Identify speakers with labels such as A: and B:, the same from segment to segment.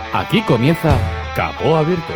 A: Aquí comienza Capó Abierto.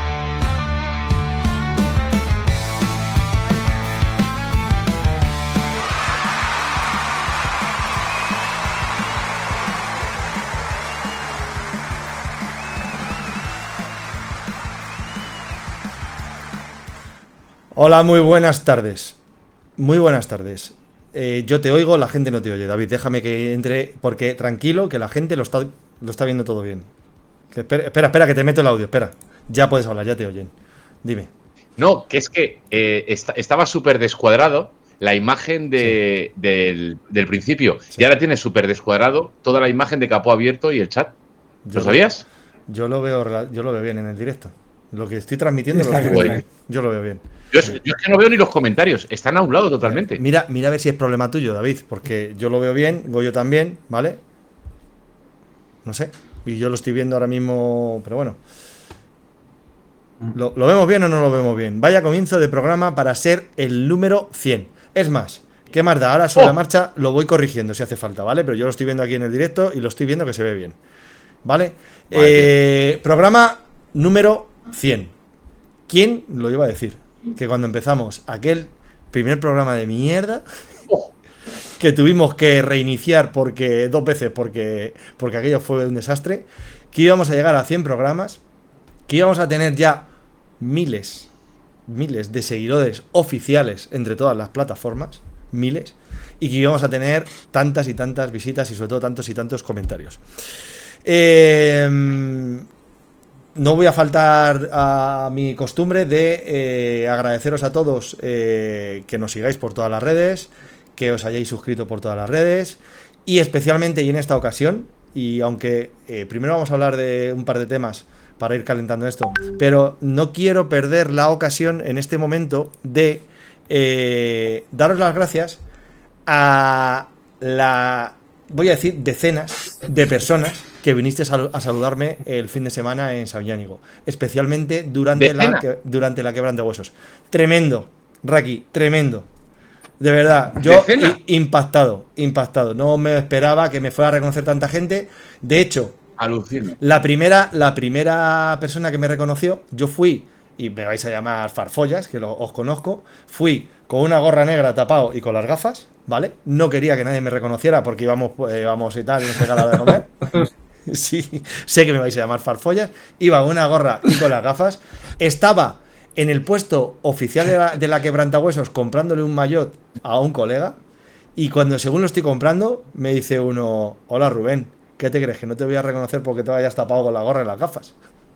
B: Hola, muy buenas tardes. Muy buenas tardes. Yo te oigo, la gente no te oye. David, déjame que entre, porque tranquilo, que la gente lo está viendo todo bien. Espera, que te meto el audio, espera. Ya puedes hablar, ya te oyen. Dime.
C: No, que es que estaba súper descuadrado la imagen
B: Sí.
C: del principio.
B: Sí.
C: Y ahora tienes súper descuadrado toda la imagen de Capó Abierto y el chat. ¿Lo sabías?
B: Yo lo veo bien en el directo. Lo que estoy transmitiendo lo estoy
C: Bueno.
B: viendo. Yo lo veo bien.
C: Yo es que no veo ni los comentarios. Están a un lado totalmente.
B: Mira a ver si es problema tuyo, David, porque yo lo veo bien, Goyo también, ¿vale? No sé. Y yo lo estoy viendo ahora mismo, pero bueno. ¿Lo vemos bien o no lo vemos bien? Vaya comienzo de programa para ser el número 100. Es más, ¿qué más da? Ahora sobre la marcha lo voy corrigiendo si hace falta, ¿vale? Pero yo lo estoy viendo aquí en el directo y lo estoy viendo que se ve bien, ¿vale? Programa número 100. ¿Quién lo iba a decir? Que cuando empezamos aquel primer programa de mierda que tuvimos que reiniciar porque 2 veces porque aquello fue un desastre, que íbamos a llegar a 100 programas, que íbamos a tener ya miles de seguidores oficiales entre todas las plataformas, miles, y que íbamos a tener tantas y tantas visitas y sobre todo tantos y tantos comentarios. No voy a faltar a mi costumbre de agradeceros a todos que nos sigáis por todas las redes, que os hayáis suscrito por todas las redes y especialmente y en esta ocasión, y aunque primero vamos a hablar de un par de temas para ir calentando esto, pero no quiero perder la ocasión en este momento de daros las gracias a voy a decir, decenas de personas que viniste a saludarme el fin de semana en Sabiñánigo, especialmente durante la quebrantahuesos. Tremendo, Raki, tremendo. De verdad, yo impactado. No me esperaba que me fuera a reconocer tanta gente. De hecho,
C: alucino.
B: La primera persona que me reconoció, yo fui, y me vais a llamar farfollas, que os conozco, fui con una gorra negra tapado y con las gafas, ¿vale? No quería que nadie me reconociera porque íbamos y tal, y no sé qué de comer. Sí, sé que me vais a llamar farfollas. Iba con una gorra y con las gafas. Estaba en el puesto oficial de la quebrantahuesos comprándole un maillot a un colega. Y cuando según lo estoy comprando, me dice uno: hola Rubén, ¿qué te crees? ¿Que no te voy a reconocer porque te vayas tapado con la gorra y las gafas?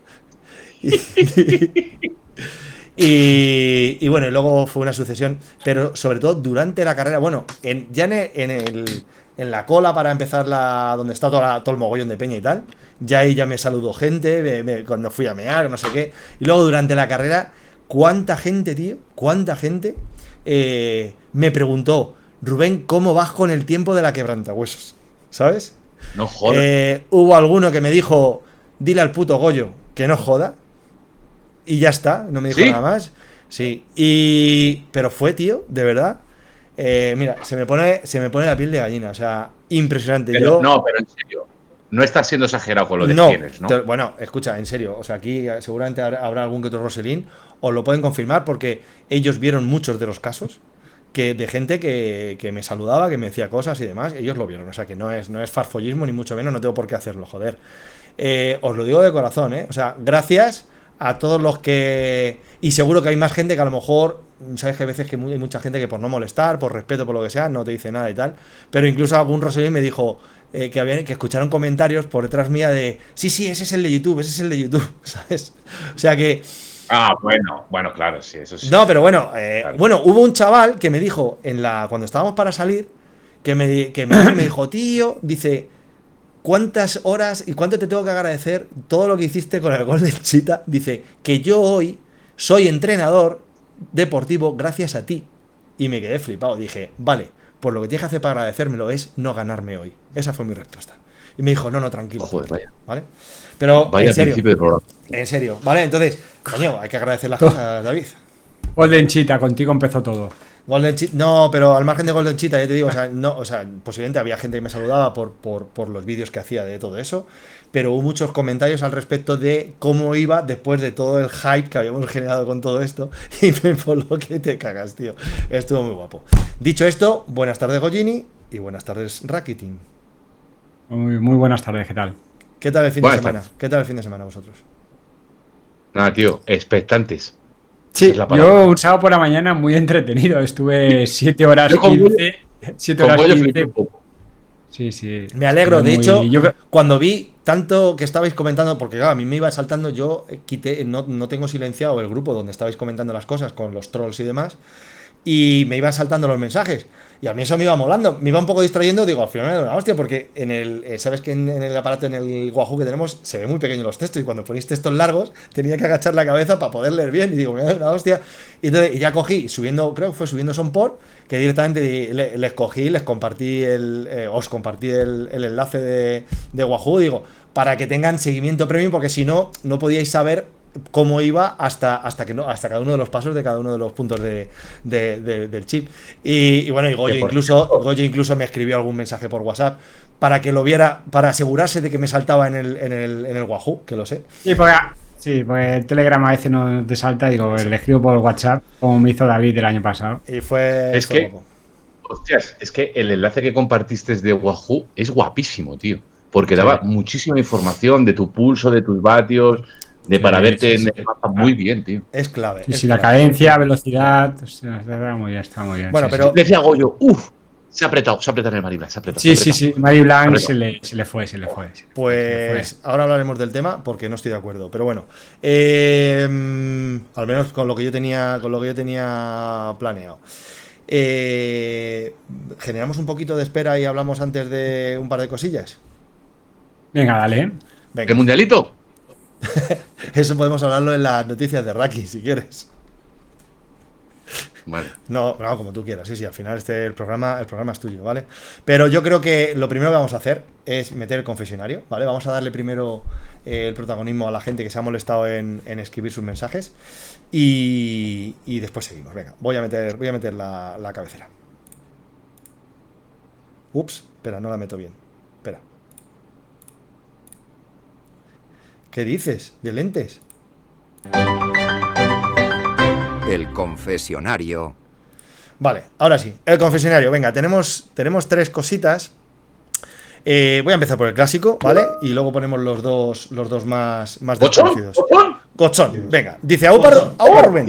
B: Y bueno, y luego fue una sucesión, pero sobre todo durante la carrera, bueno, en la cola para empezar donde está todo el mogollón de peña y tal, ya ahí ya me saludó gente, cuando fui a mear, no sé qué, y luego durante la carrera, cuánta gente, tío, cuánta gente me preguntó: Rubén, ¿cómo vas con el tiempo de la quebrantahuesos? ¿Sabes?
C: No jodas.
B: Hubo alguno que me dijo: dile al puto Goyo que no joda. Y ya está, no me dijo nada más. Sí. Pero fue, tío, de verdad. Mira, se me pone la piel de gallina. O sea, impresionante.
C: No, pero en serio. No estás siendo exagerado con lo de quienes, ¿no?
B: Bueno, escucha, en serio. O sea, aquí seguramente habrá algún que otro Roselín. Os lo pueden confirmar porque ellos vieron muchos de los casos de gente que me saludaba, que me decía cosas y demás. Ellos lo vieron. O sea, que no es farfollismo ni mucho menos. No tengo por qué hacerlo, joder. Os lo digo de corazón, ¿eh? O sea, gracias a todos los que... Y seguro que hay más gente que a lo mejor... Sabes que hay veces que hay mucha gente que por no molestar, por respeto, por lo que sea, no te dice nada y tal. Pero incluso algún Roselín me dijo que escucharon comentarios por detrás mía de: sí, ese es el de YouTube, ¿sabes? O sea que...
C: Bueno, claro, sí, eso sí.
B: No, pero bueno,
C: claro.
B: Bueno, hubo un chaval que me dijo cuando estábamos para salir, que me dijo: tío, dice... ¿cuántas horas y cuánto te tengo que agradecer todo lo que hiciste con el gol del Chita? Dice que yo hoy soy entrenador deportivo gracias a ti. Y me quedé flipado. Dije: vale, pues lo que tienes que hacer para agradecérmelo es no ganarme hoy. Esa fue mi respuesta. Y me dijo: no, tranquilo.
C: Joder, vaya.
B: ¿Vale? Pero
C: vaya
B: en serio.
C: Principio de programa.
B: En serio. Vale, entonces, coño, hay que agradecer las cosas, David.
D: Golden Cheetah, contigo empezó todo.
B: Golden Cheetah, no, pero al margen de Golden Cheetah, ya te digo, posiblemente había gente que me saludaba por los vídeos que hacía de todo eso, pero hubo muchos comentarios al respecto de cómo iba después de todo el hype que habíamos generado con todo esto y me lo que te cagas, tío. Estuvo muy guapo. Dicho esto, buenas tardes Gojini y buenas tardes Rakitin.
D: Muy buenas tardes, ¿qué tal?
B: ¿Qué tal el fin de
C: Buenas
B: semana?
C: tardes.
B: ¿Qué tal el fin de semana vosotros?
C: Nada, tío, expectantes.
D: Sí,
C: Es la palabra.
D: yo un sábado por la mañana muy entretenido. Estuve 7 horas
C: Yo con
D: 15. 7
C: Con
D: horas
C: Goyo
D: 15.
C: flipé un poco.
D: Sí.
B: Me alegro,
D: Estuve
B: de hecho,
D: yo creo-
B: cuando vi tanto que estabais comentando, porque claro, a mí me iba saltando, yo quité, no tengo silenciado el grupo donde estabais comentando las cosas con los trolls y demás, y me iban saltando los mensajes. Y a mí eso me iba molando, me iba un poco distrayendo, digo, al final me da una hostia, porque en el, sabes que en el aparato, en el Wahoo que tenemos, se ve muy pequeño los textos, y cuando ponéis textos largos, tenía que agachar la cabeza para poder leer bien, y digo, me da una hostia. Y entonces y ya cogí, subiendo, creo que fue subiendo Sonpor, que directamente les cogí, les compartí os compartí el enlace de Wahoo, digo, para que tengan seguimiento premium, porque si no, no podíais saber cómo iba hasta cada uno de los pasos de cada uno de los puntos del chip. Y bueno, y Goyo incluso me escribió algún mensaje por WhatsApp para que lo viera, para asegurarse de que me saltaba en el Wahoo, que lo sé.
D: porque el Telegram a veces no te salta, digo, le escribo por WhatsApp, como me hizo David el año pasado.
B: Y fue guapo.
C: Hostias, es que el enlace que compartiste de Wahoo es guapísimo, tío. Porque daba muchísima información de tu pulso, de tus vatios, para verte en el mapa muy bien, tío.
B: Es clave.
D: Sí, la cadencia, velocidad, está muy bien.
B: Bueno, pero
C: Decía Goyo, se ha apretado en el Mariblan, se ha apretado.
D: Sí, Marie Blanc se le fue.
B: Pues ahora hablaremos del tema porque no estoy de acuerdo. Pero bueno, al menos con lo que yo tenía planeado. Generamos un poquito de espera y hablamos antes de un par de cosillas.
D: Venga, dale.
B: Venga.
C: ¿El mundialito?
B: Eso podemos hablarlo en las noticias de Raki, si quieres.
C: Vale.
B: No, como tú quieras. Sí, al final el programa es tuyo, ¿vale? Pero yo creo que lo primero que vamos a hacer es meter el confesionario, ¿vale? Vamos a darle primero el protagonismo a la gente que se ha molestado en escribir sus mensajes y después seguimos. Venga, voy a meter la cabecera. Ups, espera, no la meto bien. Espera. ¿Qué dices? ¿De lentes?
E: El confesionario.
B: Vale, ahora sí, el confesionario. Venga, tenemos 3 cositas. Voy a empezar por el clásico, ¿vale? Y luego ponemos los dos más desconocidos. Gochón, venga. Dice Aupa Rubén.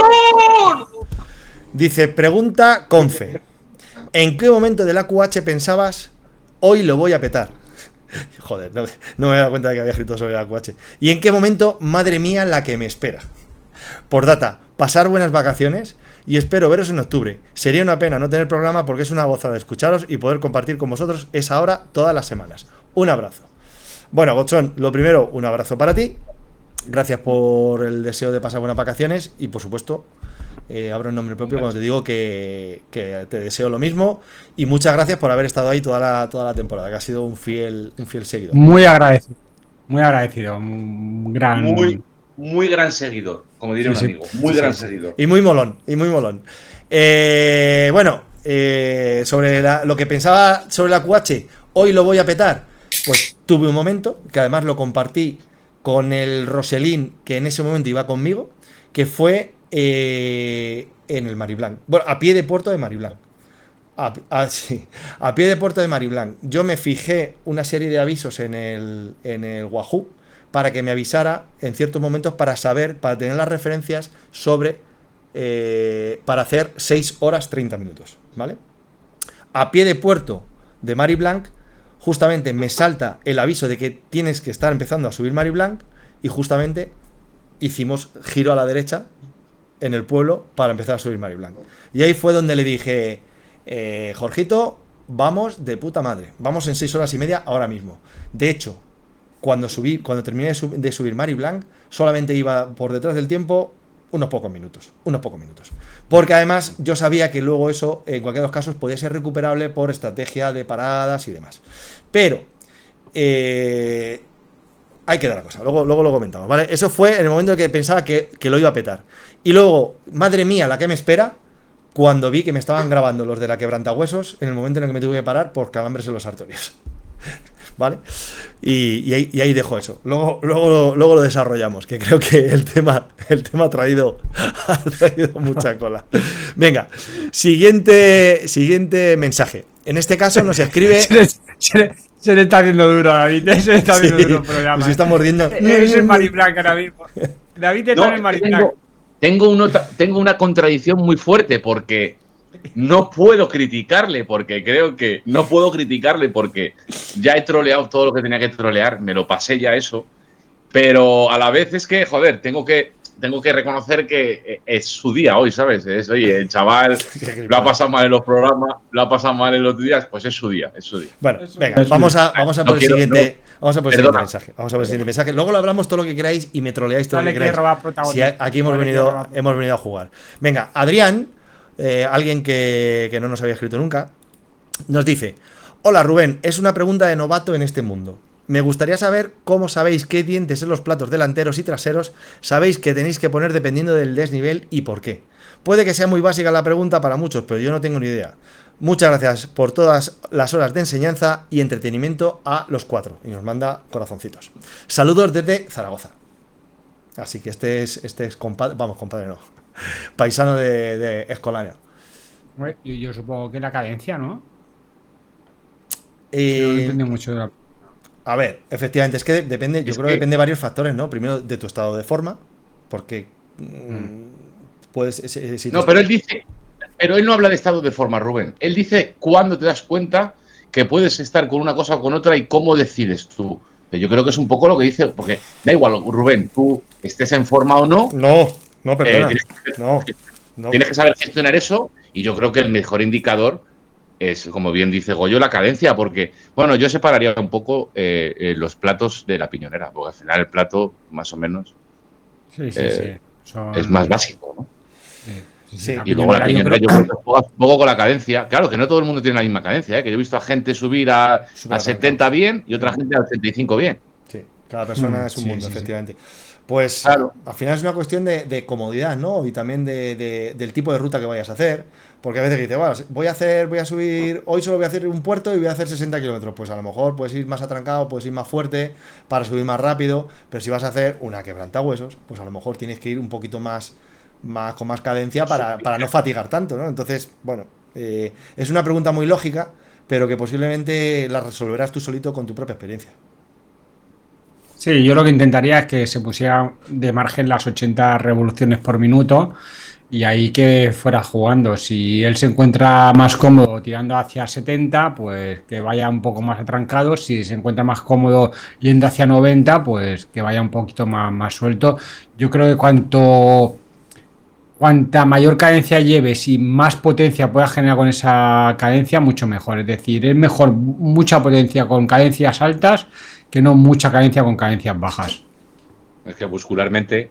B: Dice, pregunta Confe. ¿En qué momento del AQH pensabas, hoy lo voy a petar? Joder, no me he dado cuenta de que había escrito sobre el AQH. ¿Y en qué momento, madre mía, la que me espera? Por data, pasar buenas vacaciones y espero veros en octubre. Sería una pena no tener programa porque es una gozada escucharos y poder compartir con vosotros esa hora todas las semanas. Un abrazo. Bueno, Gochón, lo primero, un abrazo para ti. Gracias por el deseo de pasar buenas vacaciones y, por supuesto, abro en nombre propio cuando te digo que te deseo lo mismo y muchas gracias por haber estado ahí toda la temporada, que ha sido un fiel seguidor.
D: Muy agradecido. Un gran...
C: Muy gran seguidor, como diría un amigo. Muy gran seguidor.
B: Y muy molón. Bueno, sobre lo que pensaba sobre la QH, hoy lo voy a petar. Pues tuve un momento, que además lo compartí con el Roselín, que en ese momento iba conmigo, que fue en el Mariblanc. Bueno, a pie de puerto de Mariblanc. Sí, a pie de puerto de Mariblanc. Yo me fijé una serie de avisos en el Wahoo para que me avisara en ciertos momentos para tener las referencias sobre para hacer 6 horas 30 minutos, ¿vale? A pie de puerto de Mariblanc, justamente me salta el aviso de que tienes que estar empezando a subir Mariblanc y justamente hicimos giro a la derecha en el pueblo para empezar a subir Mariblanc. Y ahí fue donde le dije, Jorgito, vamos de puta madre, vamos en 6 horas y media ahora mismo. De hecho, cuando terminé de subir Mariblanc, solamente iba por detrás del tiempo unos pocos minutos. Porque además yo sabía que luego eso, en cualquiera de los casos, podía ser recuperable por estrategia de paradas y demás. Pero hay que dar la cosa, luego lo comentamos, ¿vale? Eso fue en el momento en que pensaba que lo iba a petar. Y luego, madre mía, la que me espera, cuando vi que me estaban grabando los de la quebrantahuesos, en el momento en el que me tuve que parar por calambres en los arterios. ¿vale? Y ahí dejo eso. Luego lo desarrollamos, que creo que el tema ha traído mucha cola. Venga, siguiente mensaje. En este caso nos escribe...
D: Se le está haciendo duro a David, se le está haciendo duro el programa.
B: Pues está mordiendo.
D: Es el Mariblanc ahora mismo. David está en el Mariblanc.
C: Tengo una contradicción muy fuerte porque no puedo criticarle, porque creo que no puedo criticarle porque ya he troleado todo lo que tenía que trolear, me lo pasé ya eso, pero a la vez es que, joder, tengo que reconocer que es su día hoy, ¿sabes? Oye, el chaval lo ha pasado mal en los programas, lo ha pasado mal en los días, pues es su día, es su día.
B: Bueno, venga, vamos a por el siguiente. Vamos a por el siguiente mensaje. Vamos a por el siguiente mensaje. Luego lo hablamos todo lo que queráis y me troleáis todo lo que queráis. Si aquí hemos venido a jugar. Venga, Adrián, alguien que no nos había escrito nunca, nos dice: hola Rubén, es una pregunta de novato en este mundo. Me gustaría saber cómo sabéis qué dientes en los platos delanteros y traseros sabéis que tenéis que poner dependiendo del desnivel y por qué. Puede que sea muy básica la pregunta para muchos, pero yo no tengo ni idea. Muchas gracias por todas las horas de enseñanza y entretenimiento a los 4. Y nos manda corazoncitos. Saludos desde Zaragoza. Así que este es compadre, no, paisano de Escolania.
D: Yo supongo que la cadencia, ¿no?
B: No
D: entiendo mucho de la...
B: A ver, efectivamente, es que depende, yo creo que depende de varios factores, ¿no? Primero de tu estado de forma, porque puedes...
C: No, pero él no habla de estado de forma, Rubén. Él dice cuándo te das cuenta que puedes estar con una cosa o con otra y cómo decides tú. Yo creo que es un poco lo que dice, porque da igual, Rubén, tú estés en forma o no.
B: No, perdona.
C: Tienes que saber gestionar eso y yo creo que el mejor indicador es, como bien dice Goyo, la cadencia, porque, bueno, yo separaría un poco los platos de la piñonera, porque al final el plato, más o menos, es más básico, ¿no?
B: Sí.
C: Y luego la piñonera yo creo que juega un poco con la cadencia. Claro, que no todo el mundo tiene la misma cadencia, que yo he visto a gente subir a 70 bien y otra gente a 85 bien.
B: Sí, cada persona es un mundo, efectivamente. Pues
C: claro,
B: al final es una cuestión de comodidad, ¿no? Y también del tipo de ruta que vayas a hacer. Porque a veces dices, bueno, voy a subir, hoy solo voy a hacer un puerto y voy a hacer 60 kilómetros. Pues a lo mejor puedes ir más atrancado, puedes ir más fuerte para subir más rápido. Pero si vas a hacer una quebrantahuesos, pues a lo mejor tienes que ir un poquito más con más cadencia para no fatigar tanto, ¿no? Entonces, bueno, es una pregunta muy lógica, pero que posiblemente la resolverás tú solito con tu propia experiencia.
D: Sí, yo lo que intentaría es que se pusiera de margen las 80 revoluciones por minuto y ahí que fuera jugando. Si él se encuentra más cómodo tirando hacia 70, pues que vaya un poco más atrancado. Si se encuentra más cómodo yendo hacia 90, pues que vaya un poquito más suelto. Yo creo que cuanta mayor cadencia lleves y más potencia puedas generar con esa cadencia, mucho mejor. Es decir, es mejor mucha potencia con cadencias altas que no mucha cadencia con cadencias bajas.
C: Es que muscularmente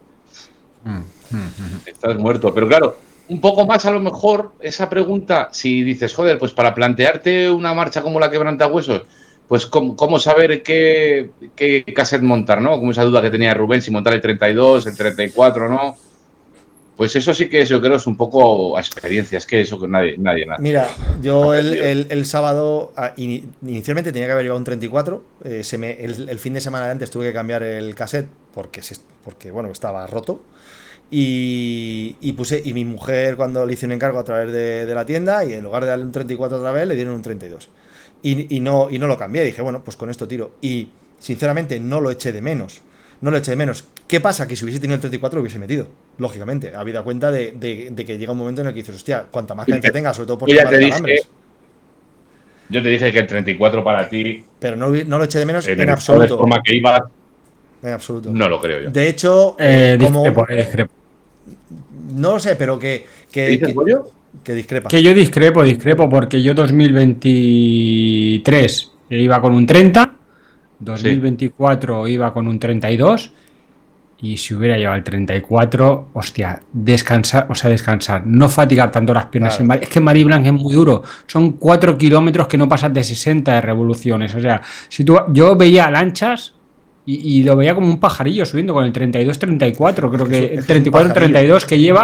C: estás muerto. Pero claro, un poco más a lo mejor esa pregunta, si dices, joder, pues para plantearte una marcha como la quebrantahuesos, pues cómo saber qué cassette montar, ¿no? Como esa duda que tenía Rubén, si montar el 32, el 34, ¿no? Pues eso sí que yo creo es un poco a experiencia, es que eso que nadie.
B: Mira, yo el sábado inicialmente tenía que haber llevado un 34, el fin de semana de antes tuve que cambiar el cassette porque bueno, estaba roto y mi mujer cuando le hice un encargo a través de la tienda y en lugar de darle un 34 otra vez le dieron un 32 y no lo cambié, dije bueno, pues con esto tiro y sinceramente no lo eché de menos. ¿Qué pasa? Que si hubiese tenido el 34 lo hubiese metido, lógicamente, habida cuenta de que llega un momento en el que dices, hostia, cuanta más cadencia tenga, sobre todo por temas de calambres.
C: Yo te dije que el 34 para ti...
B: Pero no lo eché de menos en absoluto.
C: De forma que iba...
B: En absoluto.
C: No lo creo yo.
B: De hecho,
D: discrepo.
B: No lo sé, pero
C: ¿Qué dices, Goyo?
B: Que discrepa.
D: Que yo discrepo porque yo 2023 iba con un 30, 2024 iba con un 32 y si hubiera llevado el 34, hostia, descansar, no fatigar tanto las piernas. Claro. Es que Mariblanc es muy duro, son 4 kilómetros que no pasas de 60 de revoluciones, o sea, yo veía lanchas y lo veía como un pajarillo subiendo con el 32-34, creo que el 34-32 que lleva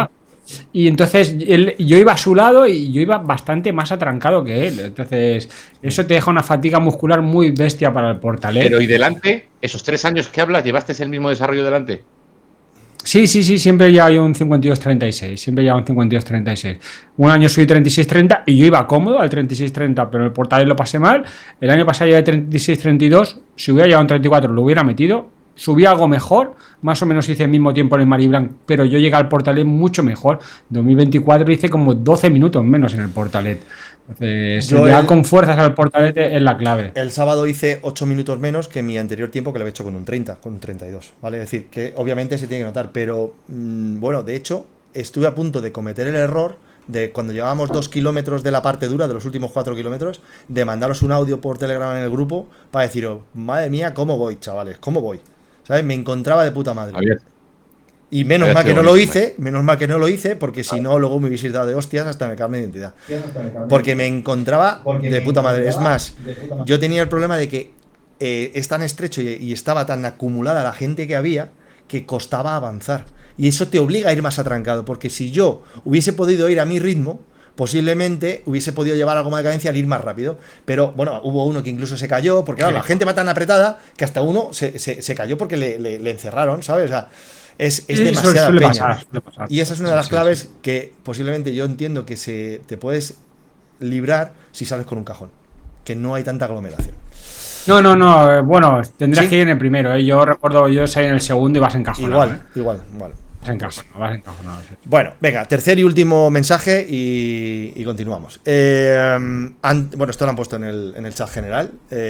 D: Y entonces yo iba a su lado y yo iba bastante más atrancado que él. Entonces, eso te deja una fatiga muscular muy bestia para el Portalet.
C: Pero ¿y delante? ¿Esos 3 años que hablas, llevaste el mismo desarrollo delante?
D: Sí, siempre ya hay un 52-36, siempre ya un 52-36. Un año subí 36-30 y yo iba cómodo al 36-30, pero el Portalet lo pasé mal. El año pasado ya de 36-32, si hubiera llegado un 34 lo hubiera metido. Subí algo mejor, más o menos hice el mismo tiempo en el Mariblanc, pero yo llegué al Portalet mucho mejor. 2024 hice como 12 minutos menos en el Portalet. Entonces, ya con fuerzas al Portalet es la clave.
B: El sábado hice 8 minutos menos que mi anterior tiempo, que lo había hecho con un 30, con un 32, ¿vale? Es decir, que obviamente se tiene que notar, pero bueno, de hecho, estuve a punto de cometer el error de cuando llevábamos 2 kilómetros de la parte dura, de los últimos 4 kilómetros, de mandaros un audio por Telegram en el grupo para deciros, madre mía, ¿cómo voy, chavales? ¿Cómo voy? ¿Sabes? Me encontraba de puta madre.
C: Javier.
B: Y menos mal que no lo hice, porque si no, luego me hubiese dado de hostias hasta me carne de identidad. Porque me encontraba de puta madre. Es más, yo tenía el problema de que es tan estrecho y estaba tan acumulada la gente que había que costaba avanzar. Y eso te obliga a ir más atrancado, porque si yo hubiese podido ir a mi ritmo, posiblemente hubiese podido llevar algo más de cadencia al ir más rápido. Pero bueno, hubo uno que incluso se cayó, porque claro, la gente va tan apretada que hasta uno se cayó porque le encerraron, ¿sabes? O sea, es demasiada peña.
D: Pasar.
B: Y esa es una de las claves que posiblemente yo entiendo que te puedes librar si sales con un cajón, que no hay tanta aglomeración.
D: No, bueno, tendrás que ir en el primero, ¿eh? Yo recuerdo, yo salí en el segundo y vas encajonado.
B: Igual.
D: Vas encajonado. Sí.
B: Bueno, venga, tercer y último mensaje y continuamos. Bueno, esto lo han puesto en el chat general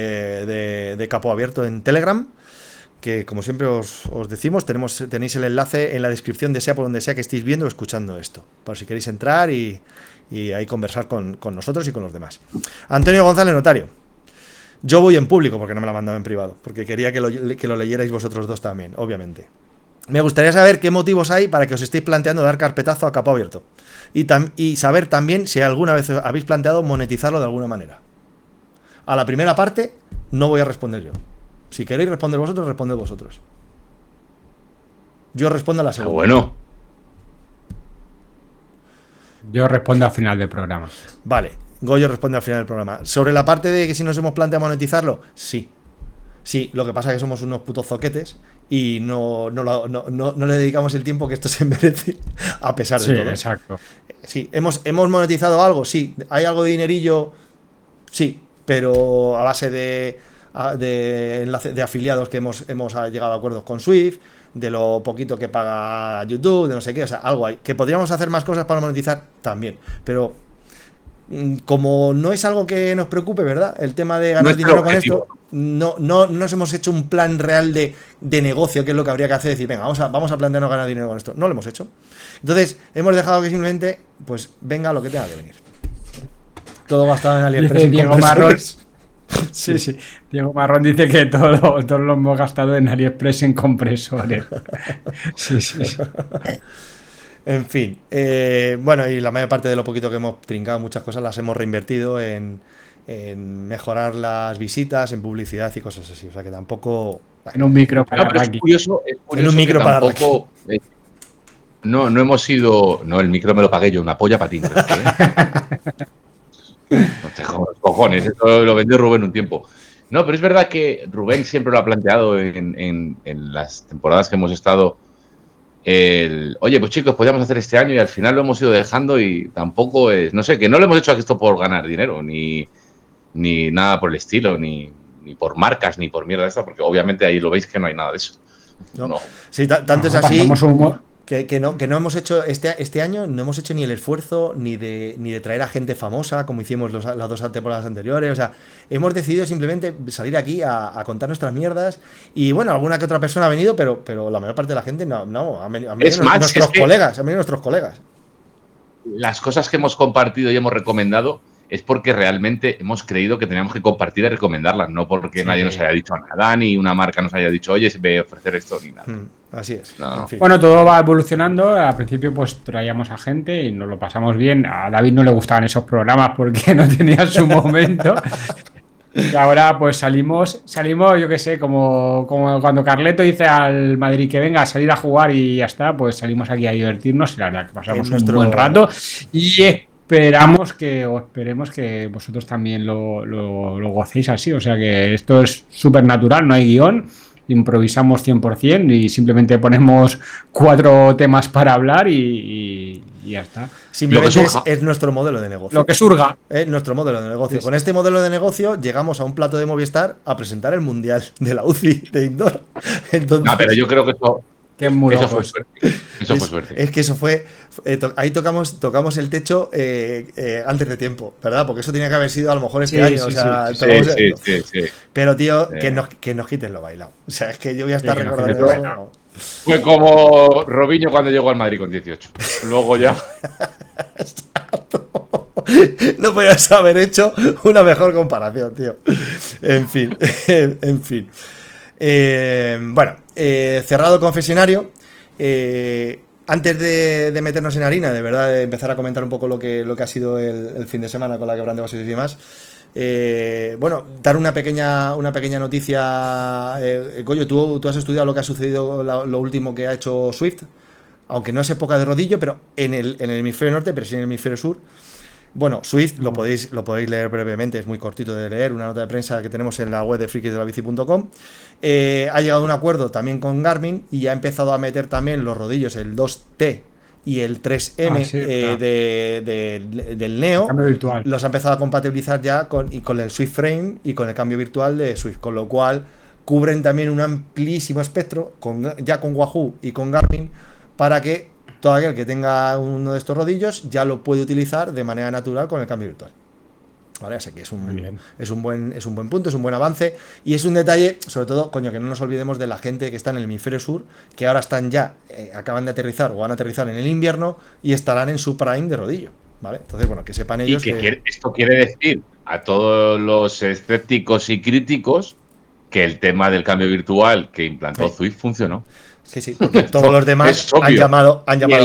B: de Capó Abierto en Telegram, que como siempre os decimos, tenéis el enlace en la descripción de sea por donde sea que estéis viendo o escuchando esto, por si queréis entrar y ahí conversar con nosotros y con los demás. Antonio González Notario. Yo voy en público porque no me la mandaba en privado, porque quería que lo leyerais vosotros dos también, obviamente. Me gustaría saber qué motivos hay para que os estéis planteando dar carpetazo a Capó Abierto. Y saber también si alguna vez habéis planteado monetizarlo de alguna manera. A la primera parte no voy a responder yo. Si queréis responder vosotros, responded vosotros. Yo respondo a la segunda.
C: Bueno.
D: Yo respondo al final del programa.
B: Vale, Goyo responde al final del programa. Sobre la parte de que si nos hemos planteado monetizarlo, sí. Sí, lo que pasa es que somos unos putos zoquetes y no le dedicamos el tiempo que esto se merece, a pesar de todo.
D: Sí, exacto.
B: Sí, ¿hemos monetizado algo? Sí. ¿Hay algo de dinerillo? Sí, pero a base de afiliados que hemos llegado a acuerdos con Swift, de lo poquito que paga YouTube, de no sé qué, o sea, algo hay. ¿Que podríamos hacer más cosas para monetizar? También, pero como no es algo que nos preocupe, ¿verdad? El tema de ganar dinero con esto, no nos hemos hecho un plan real de negocio, que es lo que habría que hacer, decir, venga, vamos a plantearnos ganar dinero con esto. No lo hemos hecho. Entonces, hemos dejado que simplemente, pues, venga lo que tenga que venir. Todo gastado en AliExpress.
D: Diego Marrón. Sí. Diego Marrón dice que todo lo hemos gastado en AliExpress en compresores. Sí.
B: En fin, bueno, y la mayor parte de lo poquito que hemos trincado, muchas cosas las hemos reinvertido en mejorar las visitas, en publicidad y cosas así. O sea que tampoco.
D: En un micro para
C: pero es curioso
B: en un micro
C: que
B: para
C: tampoco. No hemos sido. No, el micro me lo pagué yo, una polla para ti. No te jodas, cojones, esto lo vendió Rubén un tiempo. No, pero es verdad que Rubén siempre lo ha planteado en las temporadas que hemos estado. Oye, pues chicos, podríamos hacer este año y al final lo hemos ido dejando y tampoco es. No sé, que no lo hemos hecho esto por ganar dinero, ni nada por el estilo, ni por marcas, ni por mierda de esta, porque obviamente ahí lo veis que no hay nada de eso.
B: No. Sí, tanto es así. Que no hemos hecho este año, no hemos hecho ni el esfuerzo ni de traer a gente famosa como hicimos las 2 temporadas anteriores. O sea, hemos decidido simplemente salir aquí a contar nuestras mierdas. Y bueno, alguna que otra persona ha venido, pero la mayor parte de la gente no ha venido nuestros colegas.
C: Las cosas que hemos compartido y hemos recomendado es porque realmente hemos creído que teníamos que compartir y recomendarlas, no porque nadie nos haya dicho nada, ni una marca nos haya dicho, oye, se ve ofrecer esto, ni nada.
B: Así es.
C: No.
B: En fin.
D: Bueno, todo va evolucionando. Al principio pues traíamos a gente y nos lo pasamos bien. A David no le gustaban esos programas porque no tenía su momento. Y ahora pues salimos, yo qué sé, como cuando Carleto dice al Madrid que venga a salir a jugar y ya está, pues salimos aquí a divertirnos y la verdad que pasamos un buen rato y esperemos que vosotros también lo gocéis así, o sea que esto es súper natural, no hay guión, improvisamos 100% y simplemente ponemos 4 temas para hablar y ya está.
B: Simplemente es nuestro modelo de negocio.
D: Lo que surga.
B: Es nuestro modelo de negocio. Con este modelo de negocio llegamos a un plato de Movistar a presentar el Mundial de la UCI de Indoor. Entonces,
C: No, pero yo creo que eso fue suerte. Eso fue suerte.
B: Es que eso fue. Ahí tocamos el techo antes de tiempo, ¿verdad? Porque eso tenía que haber sido a lo mejor este año. Sí. Pero, tío, que nos quiten lo bailado. O sea, es que yo voy a estar recordando eso.
C: Fue como Robinho cuando llegó al Madrid con 18. Luego ya.
B: No podías haber hecho una mejor comparación, tío. En fin. Bueno, cerrado el confesionario. Antes de meternos en harina, de verdad, de empezar a comentar un poco lo que ha sido el fin de semana con la quebrantahuesos y demás. Bueno, dar una pequeña noticia. Goyo, tú has estudiado lo que ha sucedido, lo último que ha hecho Swift, aunque no es época de rodillo, pero en el hemisferio norte, pero sí en el hemisferio sur. Bueno, Swift lo podéis leer brevemente, es muy cortito de leer, una nota de prensa que tenemos en la web de frikisdelabici.com. Ha llegado a un acuerdo también con Garmin y ha empezado a meter también los rodillos, el 2T y el 3M del Neo, los ha empezado a compatibilizar ya con el Swift Frame y con el cambio virtual de Swift, con lo cual cubren también un amplísimo espectro ya con Wahoo y con Garmin para que todo aquel que tenga uno de estos rodillos ya lo puede utilizar de manera natural con el cambio virtual. Vale, así que es un buen punto, es un buen avance y es un detalle, sobre todo, coño, que no nos olvidemos de la gente que está en el hemisferio sur, que ahora están ya, acaban de aterrizar o van a aterrizar en el invierno y estarán en su prime de rodillo, ¿vale? Entonces, bueno, que sepan ellos
C: y esto quiere decir a todos los escépticos y críticos que el tema del cambio virtual que implantó Swift funcionó.
B: Sí, porque todos los demás han llamado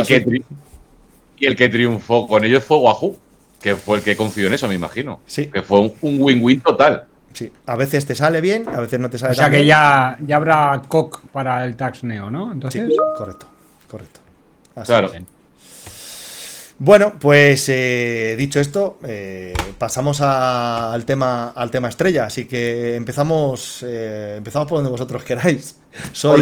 C: y el que triunfó con ellos fue Wahoo, que fue el que confió en eso, me imagino.
B: Sí.
C: Que fue un win-win total.
B: Sí, a veces te sale bien, a veces no te sale
D: tan bien. O
B: sea
D: que ya habrá COC para el Tax Neo, ¿no? Entonces.
B: Sí, correcto.
C: Así claro.
B: Bueno, pues dicho esto, pasamos al tema estrella, así que empezamos por donde vosotros queráis.
D: ¿No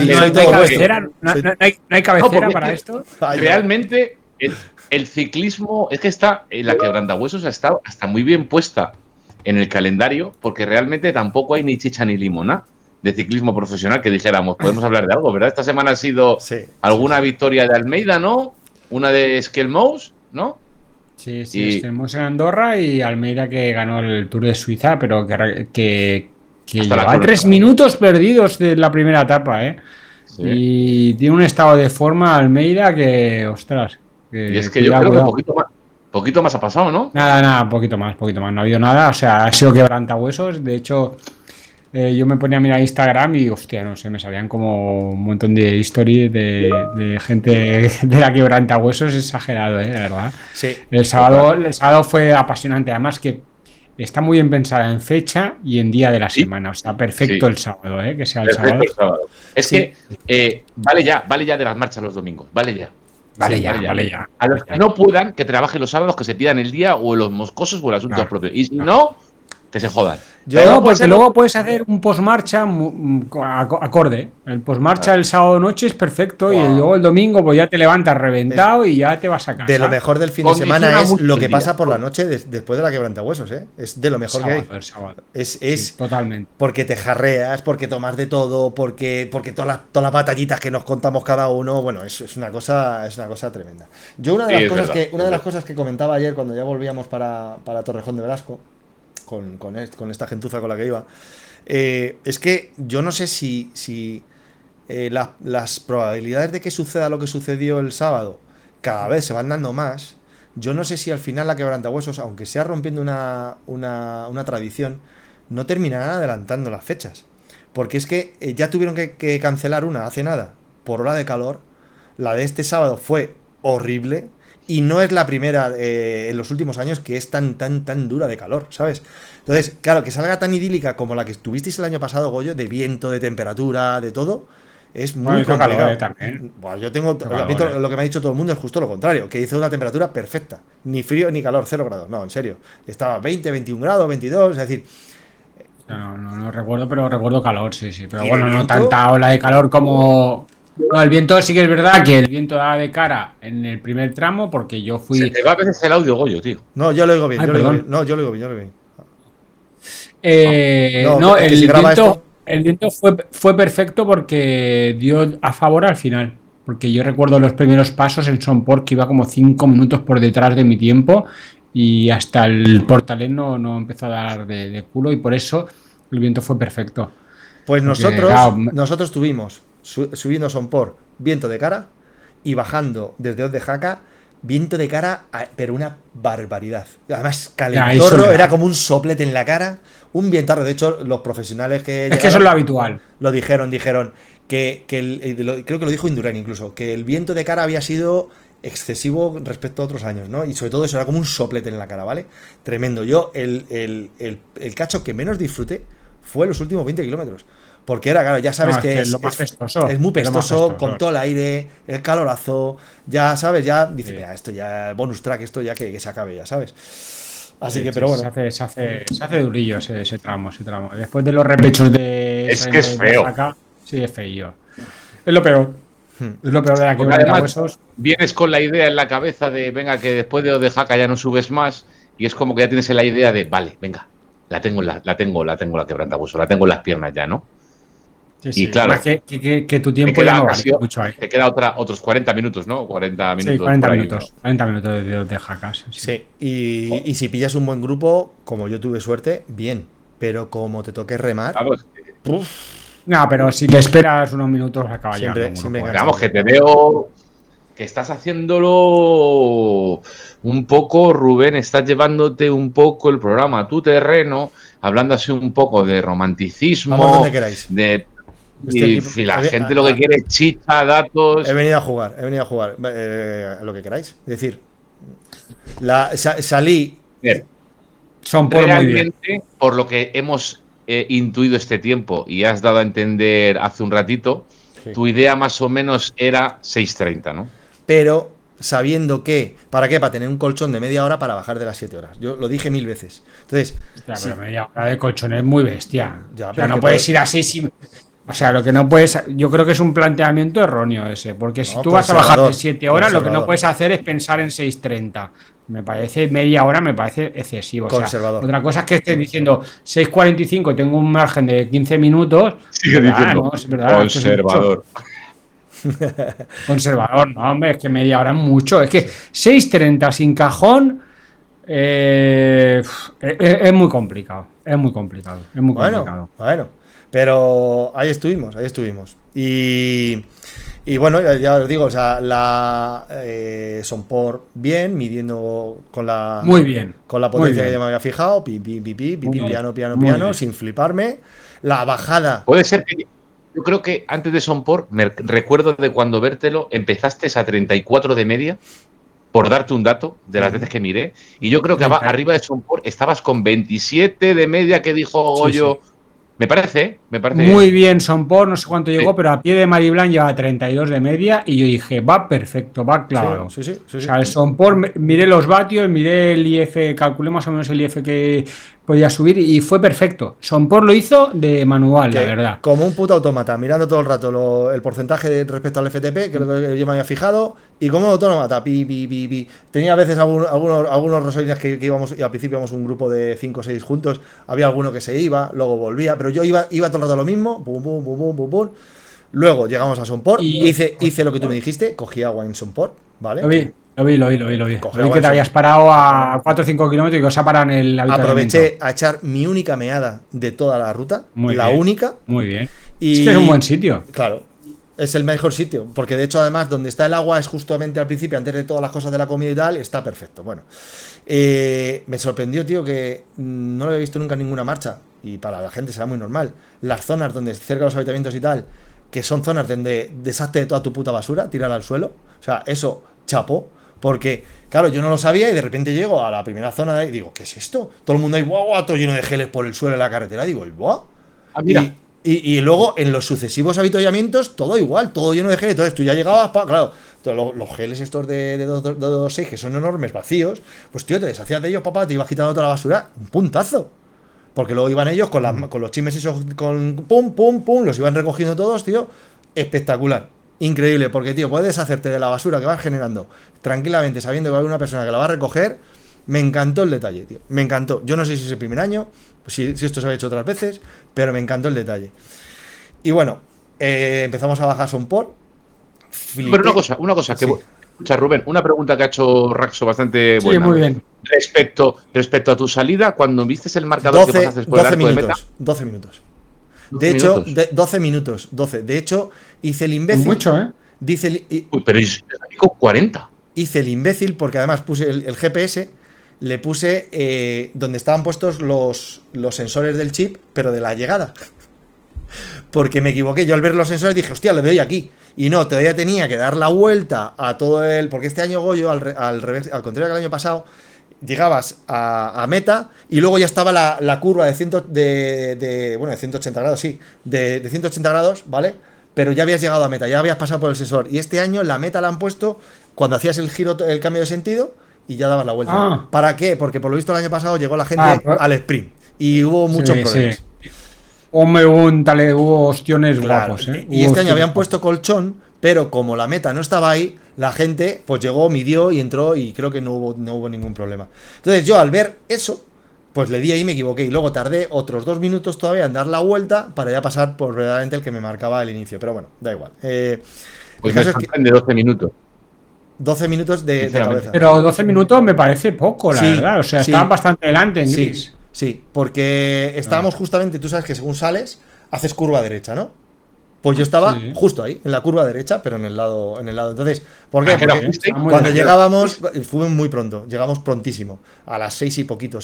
D: hay cabecera para esto?
C: Realmente el ciclismo es que está en la quebrantahuesos está muy bien puesta en el calendario, porque realmente tampoco hay ni chicha ni limona de ciclismo profesional que dijéramos, podemos hablar de algo, ¿verdad? Esta semana ha sido alguna victoria de Almeida, ¿no? Una de Skelmous, ¿no?
D: Sí, Skelmous en Andorra y Almeida que ganó el Tour de Suiza, pero que lleva 3 minutos perdidos de la primera etapa, ¿eh? Sí. Y tiene un estado de forma Almeida que, ostras.
C: Y es que yo creo que poquito más ha pasado, ¿no?
D: Nada, poquito más. No ha habido nada, o sea, ha sido quebrantahuesos. De hecho, yo me ponía a mirar Instagram y, hostia, no sé, me salían como un montón de stories de gente de la quebrantahuesos, exagerado, de verdad.
B: Sí.
D: El sábado fue apasionante, además que está muy bien pensada en fecha y en día de la semana. O sea, perfecto el sábado, que sea el sábado.
C: Es que vale ya de las marchas los domingos, vale ya.
D: Vale ya.
C: A los que no puedan, que trabajen los sábados, que se pidan el día o los moscosos o el asunto propio. Y si no, que se jodan.
D: Porque luego puedes hacer un post-marcha acorde. El post-marcha el sábado noche es perfecto y luego el domingo pues ya te levantas reventado y ya te vas a casa.
B: De lo mejor del fin de semana es lo que pasa por la noche después de la quebrantahuesos, ¿eh? Es de lo mejor que hay. Es
D: totalmente.
B: Porque te jarreas, porque tomas de todo, porque todas las batallitas que nos contamos cada uno, bueno, es una cosa tremenda. Yo una de las cosas que comentaba ayer cuando ya volvíamos para Torrejón de Velasco, con esta gentuza con la que iba, es que yo no sé si las probabilidades de que suceda lo que sucedió el sábado cada vez se van dando más. Yo no sé si al final la quebrantahuesos, aunque sea rompiendo una tradición, no terminarán adelantando las fechas, porque es que ya tuvieron que cancelar una hace nada por ola de calor. La de este sábado fue horrible Y no es la primera en los últimos años que es tan dura de calor, ¿sabes? Entonces, claro, que salga tan idílica como la que tuvisteis el año pasado, Goyo, de viento, de temperatura, de todo, es muy
D: hizo
B: complicado.
D: calor, también.
B: Bueno, yo tengo,
D: Hizo
B: a mí
D: calor,
B: lo que me ha dicho todo el mundo es justo lo contrario, que hizo una temperatura perfecta. Ni frío ni calor, 0 grados. No, en serio. Estaba 20, 21 grados, 22, es decir,
D: No recuerdo, pero recuerdo calor, sí. Pero
B: ¿Y
D: bueno,
B: el
D: no
B: viento?
D: tanta ola de calor como. No, el viento sí que es verdad que el viento daba de cara en el primer tramo, porque yo
C: Se
D: fui.
C: te va a veces el audio, Goyo, tío.
B: no, yo lo oigo bien,
D: Ay,
B: yo lo oigo
D: perdón.
B: bien. No, yo lo oigo bien, yo lo oigo bien.
D: No,
B: Es que si graba esto,
D: el viento fue perfecto porque dio a favor al final. Porque yo recuerdo los primeros pasos en Sonport que iba como 5 minutos por detrás de mi tiempo y hasta el Portalén no empezó a dar de culo y por eso el viento fue perfecto.
B: pues
D: Porque,
B: nosotros tuvimos subiendo Sonpor viento de cara y bajando desde Os de Jaca viento de cara, pero una barbaridad. Además, calentorro,
D: eso
B: era como un soplete en la cara, un vientarro. De hecho, los profesionales que
D: es que eso es lo habitual.
B: lo dijeron que creo que lo dijo Indurain incluso, que el viento de cara había sido excesivo respecto a otros años, ¿no? Y sobre todo eso era como un soplete en la cara, ¿vale? Tremendo. Yo, el cacho que menos disfruté fue los últimos 20 kilómetros. Porque era, claro, ya sabes
D: No,
B: que
D: es lo más pestoso.
B: es muy
D: Es lo más
B: pestoso,
D: pestoso.
B: con todo el aire, el calorazo, ya sabes, ya dices,
D: Sí.
B: mira, esto ya, bonus track, esto ya que se acabe, ya sabes. Así
D: Sí,
B: que,
D: sí,
B: pero bueno.
D: se hace durillo ese tramo. Después de los repechos de
C: Es que es
D: de
C: feo.
D: Jaca, sí, es feillo. Es lo peor. Es lo peor de la
C: Porque
D: quebra de
C: además
D: huesos.
C: vienes con la idea en la cabeza de, venga, que después de Os de Jaca ya no subes más, y es como que ya tienes la idea de, vale, venga, la tengo la quebrantahuesos, la tengo en las piernas ya, ¿no?
D: Sí,
C: Y
D: sí.
C: claro,
D: Además que tu
C: te
D: tiempo ya
C: queda
D: no
C: casi,
D: vale mucho ahí.
C: te queda otros 40 minutos, ¿no? 40
D: Sí,
C: minutos
D: 40
C: por ahí.
D: minutos. 40 minutos de jacas. Sí.
B: Sí, y si pillas un buen grupo, como yo tuve suerte, bien. Pero como te toque remar,
C: Vamos,
B: uf,
D: No, pero si te esperas unos minutos, acaba
B: siempre,
D: llegando un
B: siempre
D: grupo.
B: engancha.
C: vamos, que te veo que estás haciéndolo un poco, Rubén, estás llevándote un poco el programa a tu terreno, hablando así un poco de
B: Vamos
C: romanticismo,
B: donde queráis.
C: de
B: Estoy
C: y
B: aquí,
C: si la gente lo que quiere es chicha, datos.
B: he venido a jugar, lo que queráis. Es decir, salí.
C: Bien,
D: Son por muy bien.
C: realmente, por lo que hemos intuido este tiempo y has dado a entender hace un ratito,
B: Sí.
C: tu idea más o menos era 6:30, ¿no?
B: Pero sabiendo que, ¿para qué? Para tener un colchón de media hora para bajar de las 7 horas. Yo lo dije 1000 veces. Entonces,
D: Hostia,
B: sí,
D: pero media hora de colchón es muy bestia.
B: Ya,
D: O
B: pero
D: sea,
B: es
D: no
B: que
D: puedes
B: todo-
D: ir así sin. O sea, lo que no puedes. Yo creo que es un planteamiento erróneo ese. Porque si
B: No,
D: tú vas a bajar de
B: conservador,
D: 7 horas, lo que no
B: conservador.
D: puedes hacer es pensar en 6:30. Me parece media hora, me parece excesivo. O sea,
B: Conservador.
D: otra cosa es que estés diciendo 6:45, tengo un margen de 15 minutos.
C: Sigue
D: Es verdad,
C: diciendo
D: ¿no? Es verdad, esto es mucho.
C: conservador.
D: Conservador, no, hombre, es que media hora es mucho. Es que 6:30 sin cajón es muy complicado. Es muy complicado. Es muy complicado.
B: Bueno, pero ahí estuvimos, ahí estuvimos. Y bueno, ya os digo, o sea, son por bien, midiendo
D: Muy bien.
B: con la
D: Muy
B: potencia
D: bien.
B: que yo me había fijado, pi, pi, pi, pi, pi,
D: Muy
B: pi,
D: bien.
B: piano, piano,
D: Muy
B: piano,
D: bien.
B: sin fliparme. La bajada,
C: Puede ser que yo creo que antes de Sonport, me recuerdo de cuando vértelo, empezaste a 34 de media, por darte un dato de las veces que miré, y yo creo que
D: 30.
C: arriba de Sonport estabas con 27 de media que dijo
B: Sí,
C: Goyo. Me parece
D: Muy bien, Sonpor, no sé cuánto llegó,
C: Sí.
D: pero a pie de Mariblan lleva 32 de media y yo dije, va perfecto, va
B: sí,
D: clavado.
B: sí, sí, sí,
D: O
B: sí.
D: sea, el Sonpor, miré los vatios, miré el IF, calculé más o menos el IF que podía subir y fue perfecto. Sonpor lo hizo de manual, la
B: Que
D: verdad.
B: como un puto autómata, mirando todo el rato el porcentaje respecto al FTP, que es lo que yo me había fijado, y como un autómata, pi, pi, pi, pi. Tenía a veces algunos rosolines que íbamos, y al principio íbamos un grupo de 5 o 6 juntos, había alguno que se iba, luego volvía, pero yo iba todo el rato lo mismo, pum, pum, pum, pum, pum, pum. Luego llegamos a Sonport,
D: Y-
B: hice lo que tú me dijiste, cogí agua en Sonport, ¿vale?
D: Lo vi.
B: Coge
D: Lo vi
B: agua
D: que
B: en
D: te habías parado a 4 o 5 kilómetros y que os ha parado en el habituallamiento.
B: Aproveché a echar mi única meada de toda la ruta,
D: Muy
B: la
D: bien.
B: única,
D: Muy bien.
B: y
D: Es que es un buen sitio.
B: claro, es el mejor sitio, porque de hecho además donde está el agua es justamente al principio, antes de todas las cosas de la comida y tal, está perfecto. Bueno, me sorprendió, tío, que no lo había visto nunca en ninguna marcha, y para la gente será muy normal. Las zonas donde cerca de los habitamientos y tal, que son zonas donde deshazte de toda tu puta basura, tirarla al suelo, o sea, eso chapó, Porque, claro, yo no lo sabía y de repente llego a la primera zona y digo, ¿qué es esto? Todo el mundo ahí, guau, guau, todo lleno de geles por el suelo de la carretera. Digo, ¿guau?
C: Ah, mira.
B: Y luego en los sucesivos avituallamientos, todo igual, todo lleno de geles. Entonces tú ya llegabas, claro, los geles estos de 226 que son enormes, vacíos, pues tío, te deshacías de ellos, papá, te ibas quitando toda la basura, un puntazo. Porque luego iban ellos con los chimes esos, con pum, pum, pum, los iban recogiendo todos, tío. Espectacular. Increíble, porque, tío, puedes deshacerte de la basura que vas generando tranquilamente, sabiendo que va a haber una persona que la va a recoger. Me encantó el detalle, tío. Me encantó. Yo no sé si es el primer año, pues si esto se ha hecho otras veces, pero me encantó el detalle. Y bueno, empezamos a bajar Son Paul.
C: Pero una cosa, que
B: Sí.
C: escucha, Rubén, una pregunta que ha hecho Raxo bastante
D: Sí,
C: buena.
D: muy bien.
C: Respecto a tu salida, cuando viste el marcador que
B: 12,
C: pasaste después del
B: 12
C: arco de meta,
B: minutos. 12 minutos.
C: 12
B: De hecho,
C: minutos.
B: 12 minutos. 12. De hecho, hice el imbécil.
D: Mucho, ¿eh?
C: Uy, pero es con 40.
B: Hice el imbécil porque además puse el GPS, le puse donde estaban puestos los sensores del chip, pero de la llegada. Porque me equivoqué. Yo al ver los sensores dije, hostia, lo doy aquí. Y no, todavía tenía que dar la vuelta a todo el. Porque este año Goyo, al revés, al contrario que el año pasado, llegabas a meta y luego ya estaba la curva de 180 grados, sí, de 180 grados, ¿vale? Pero ya habías llegado a meta, ya habías pasado por el sensor. Y este año la meta la han puesto cuando hacías el giro, el cambio de sentido y ya dabas la vuelta.
D: Ah.
B: ¿Para qué? Porque por lo visto el año pasado llegó la gente
D: Pues-
B: al sprint y hubo muchos
D: Sí,
B: problemas.
D: sí. Hubo ostiones
B: Claro,
D: guapos, ¿eh?
B: y este año habían puesto colchón, pero como la meta no estaba ahí, la gente pues llegó, midió y entró y creo que no hubo ningún problema. Entonces yo al ver eso, pues le di ahí y me equivoqué y luego tardé otros 2 minutos todavía en dar la vuelta para ya pasar por verdaderamente el que me marcaba el inicio, pero bueno, da igual.
C: Pues
B: El
C: me
B: caso es que
C: sorprende 12 minutos.
B: 12 minutos de
C: Sinceramente.
B: cabeza.
D: Pero 12 minutos me parece poco, la
B: Sí,
D: verdad. O sea,
B: sí.
D: estaban bastante delante en
B: Sí,
D: gris.
B: sí, porque estábamos justamente, tú sabes que según sales, haces curva derecha, ¿no? Pues yo estaba
D: Sí.
B: justo ahí, en la curva derecha, pero en el lado. Entonces, ¿por qué?
C: Ah, era
B: Porque
C: justo,
D: muy
B: cuando
D: bien.
B: llegábamos, fue muy pronto, llegamos prontísimo, a las 6 y poquito,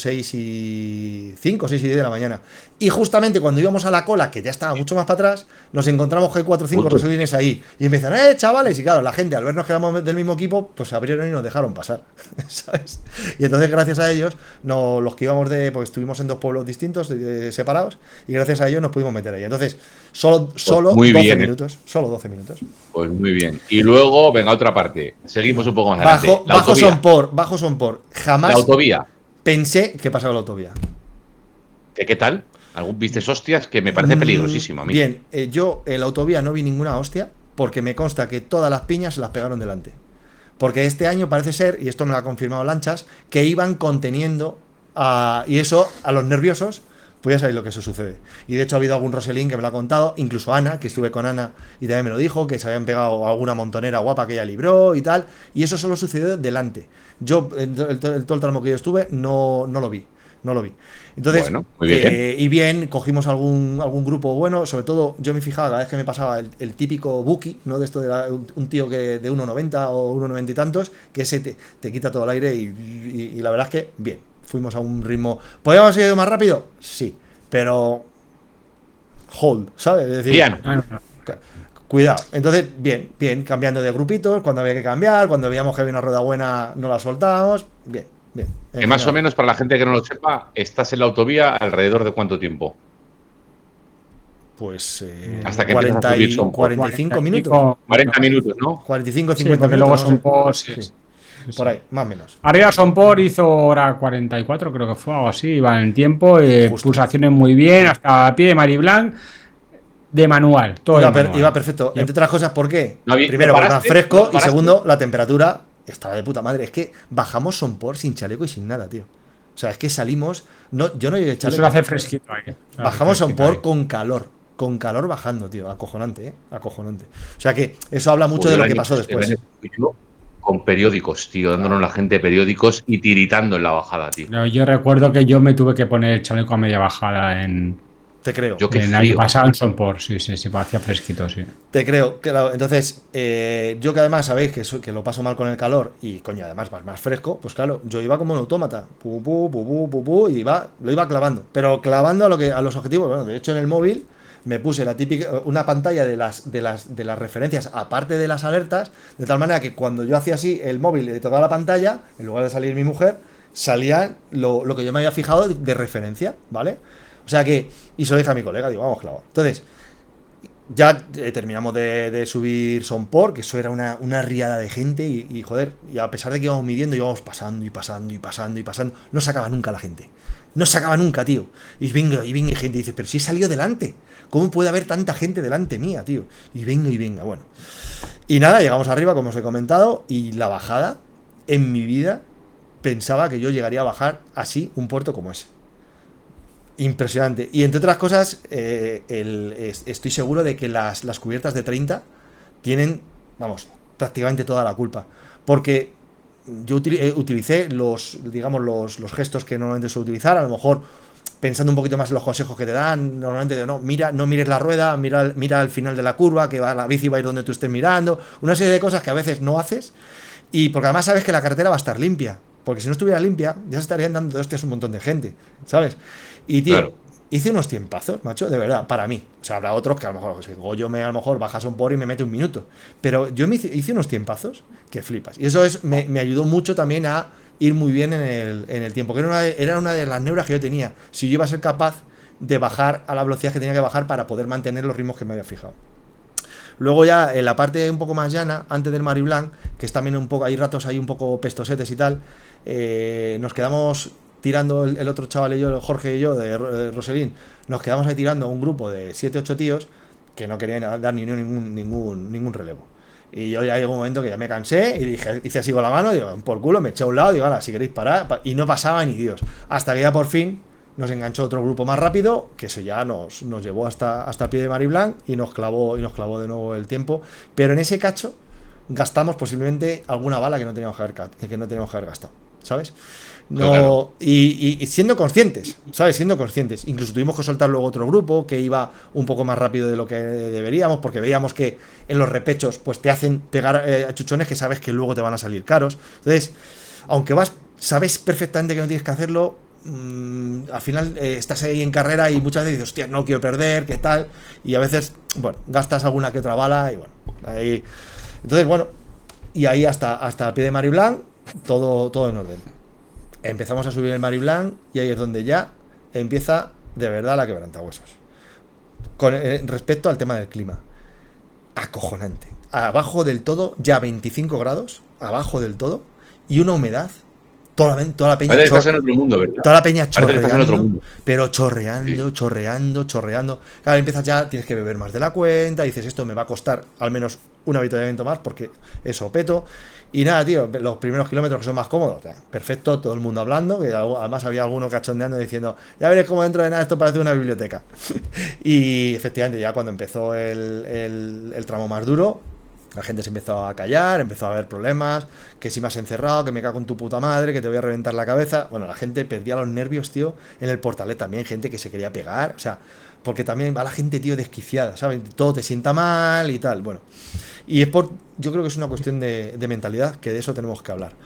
B: 6:05, 6:10 de la mañana. Y justamente cuando íbamos a la cola, que ya estaba mucho más para atrás, nos encontramos G45
C: Justo.
B: Roselines ahí. Y empiezan, chavales, y claro, la gente al vernos que éramos del mismo equipo, pues se abrieron y nos dejaron pasar, ¿sabes? Y entonces, gracias a ellos, los que íbamos porque estuvimos en 2 pueblos distintos, separados, y gracias a ellos nos pudimos meter ahí. Entonces, solo
C: muy
B: 12
C: bien,
B: minutos. Solo 12 minutos.
C: Pues muy bien. Y luego, venga, otra parte. Seguimos un poco más adelante.
B: Bajo Sompor.
C: La
B: Jamás
C: autovía.
B: pensé que pasaba la autovía.
C: ¿Qué tal? ¿Algún viste hostias? Que me parece peligrosísimo a mí.
B: Bien, yo en la autovía no vi ninguna hostia, porque me consta que todas las piñas se las pegaron delante. Porque este año parece ser, y esto me lo ha confirmado Lanchas, que iban conteniendo y eso a los nerviosos, pues ya sabéis lo que eso sucede. Y de hecho ha habido algún Roselín que me lo ha contado, incluso Ana, que estuve con Ana y también me lo dijo, que se habían pegado alguna montonera guapa que ella libró y tal, y eso solo sucedió delante. Yo, todo el tramo que yo estuve, no lo vi. Entonces,
C: Bueno, muy bien.
B: y bien, cogimos algún grupo bueno, sobre todo yo me fijaba cada vez que me pasaba el típico Buki, ¿no? De esto de un tío que de 1,90 o 1,90 y tantos, que ese te quita todo el aire y la verdad es que bien, fuimos a un ritmo. ¿Podríamos haber ido más rápido? Sí, pero hold, ¿sabes? Es decir,
C: Piano.
B: cuidado. Entonces, bien, cambiando de grupitos, cuando había que cambiar, cuando veíamos que había una rueda buena, no la soltábamos, bien.
C: Que más o menos, para la gente que no lo sepa, estás en la autovía alrededor de cuánto tiempo.
B: Pues
C: Hasta que empiezas a subir son
B: 45 minutos.
C: 40 minutos, ¿no?
B: 45,
D: Sí,
B: 50
D: porque
B: minutos.
D: luego
B: no
D: son
B: sé.
D: por.
B: Sí, por ahí, más o menos.
D: Arriba Sompor hizo hora 44, creo que fue algo así, iba en el tiempo,
B: Justo.
D: pulsaciones muy bien, hasta a pie de Mariblanc, de manual, todo de manual.
B: Iba perfecto. Entre otras cosas, ¿por qué?
C: No había-
B: Primero,
C: ¿no
B: porque
C: paraste?
B: está fresco
C: ¿No
B: y
C: paraste?
B: segundo, la temperatura estaba de puta madre. Es que bajamos Sompor sin chaleco y sin nada, tío. O sea, es que salimos. Yo no llevé
D: Eso
B: chaleco.
D: lo hace fresquito ahí.
B: Bajamos
D: Fresquito
B: Sompor
D: ahí.
B: con calor. Con calor bajando, tío. Acojonante, ¿eh? Acojonante. O sea que eso habla mucho
C: Pues
B: de lo
C: el
B: que
C: año
B: pasó
C: que
B: después.
C: viene, con periódicos, tío, dándonos la gente periódicos y tiritando en la bajada, tío.
D: Yo recuerdo que yo me tuve que poner el chaleco a media bajada en
B: Te creo.
C: Yo qué
D: el año
C: frío.
D: pasado en Sompor, sí, hacía fresquito, sí.
B: Te creo, claro. Entonces, yo que además sabéis que lo paso mal con el calor y, coño, además más fresco, pues claro, yo iba como un autómata. Pu, pu, pu, pu, pu, pu, y lo iba clavando. Pero clavando a los objetivos. Bueno, de hecho, en el móvil me puse la típica, una pantalla de las referencias, aparte de las alertas, de tal manera que cuando yo hacía así el móvil de toda la pantalla, en lugar de salir mi mujer, salía lo que yo me había fijado de referencia, ¿vale? O sea que, y se lo dije a mi colega, digo, vamos, claro. Entonces, ya terminamos de subir Sonpor, que eso era una riada de gente y joder, y a pesar de que íbamos midiendo, íbamos pasando y pasando y pasando y pasando, no se acaba nunca la gente. No se acaba nunca, tío. Y venga gente y dice, pero si he salido delante, ¿cómo puede haber tanta gente delante mía, tío? Y venga, bueno. Y nada, llegamos arriba, como os he comentado, y la bajada, en mi vida, pensaba que yo llegaría a bajar así un puerto como ese. Impresionante. Y entre otras cosas, estoy seguro de que las cubiertas de 30 tienen, vamos, prácticamente toda la culpa. Porque yo utilicé digamos, los gestos que normalmente suelo utilizar, a lo mejor pensando un poquito más en los consejos que te dan, normalmente de no mires la rueda, mira al final de la curva, que la bici va a ir donde tú estés mirando, una serie de cosas que a veces no haces, y porque además sabes que la carretera va a estar limpia, porque si no estuviera limpia, ya se estarían dando hostias un montón de gente, ¿sabes? Y tío, claro, hice unos tiempazos, macho, de verdad, para mí. O sea, habrá otros que a lo mejor, pues, Goyo a lo mejor baja Sonpor y me mete un minuto. Pero yo hice unos tiempazos que flipas. Y eso me ayudó mucho también a ir muy bien en el tiempo. Que era una de las neuras que yo tenía. Si yo iba a ser capaz de bajar a la velocidad que tenía que bajar para poder mantener los ritmos que me había fijado. Luego ya en la parte un poco más llana, antes del Mariblanc, que es también un poco, hay ratos ahí un poco pestosetes y tal, nos quedamos tirando el otro chaval y yo, Jorge y yo, de Roselín, nos quedamos ahí tirando un grupo de 7-8 tíos que no querían dar ningún relevo. Y yo ya llegó un momento que ya me cansé y hice así con la mano, digo, por culo, me eché a un lado, digo, si queréis parar, y no pasaba ni Dios. Hasta que ya por fin nos enganchó otro grupo más rápido, que eso ya nos llevó hasta el pie de Mariblanc y nos clavó de nuevo el tiempo. Pero en ese cacho gastamos posiblemente alguna bala que no teníamos que haber gastado, ¿sabes? No, claro. Y siendo conscientes, ¿sabes? Siendo conscientes. Incluso tuvimos que soltar luego otro grupo que iba un poco más rápido de lo que deberíamos, porque veíamos que en los repechos pues te hacen pegar chuchones que sabes que luego te van a salir caros. Entonces, aunque sabes perfectamente que no tienes que hacerlo, al final estás ahí en carrera y muchas veces dices, hostia, no quiero perder, ¿qué tal? Y a veces, bueno, gastas alguna que otra bala y bueno, ahí. Entonces, bueno, y ahí hasta el pie de Mariblanc, todo en orden. Empezamos a subir el Mariblanc y ahí es donde ya empieza de verdad la quebrantahuesos. Con respecto al tema del clima, acojonante. Abajo del todo, ya 25 grados, abajo del todo, y una humedad. Toda la peña
C: en otro mundo, ¿verdad?
B: Toda la peña chorreando,
C: en otro mundo.
B: Pero chorreando. Claro, empiezas ya, tienes que beber más de la cuenta, dices, esto me va a costar al menos un avituallamiento más porque eso peto. Y nada, tío, los primeros kilómetros que son más cómodos, perfecto, todo el mundo hablando, que además había alguno cachondeando diciendo, ya veréis cómo dentro de nada esto parece una biblioteca. Y efectivamente ya cuando empezó el tramo más duro, la gente se empezó a callar, empezó a haber problemas, que si me has encerrado, que me cago en tu puta madre, que te voy a reventar la cabeza. Bueno, la gente perdía los nervios, tío, en el Portalet también, gente que se quería pegar, o sea, porque también va la gente, tío, desquiciada, ¿sabes? Todo te sienta mal y tal, bueno. Y yo creo que es una cuestión de mentalidad, que de eso tenemos que hablar.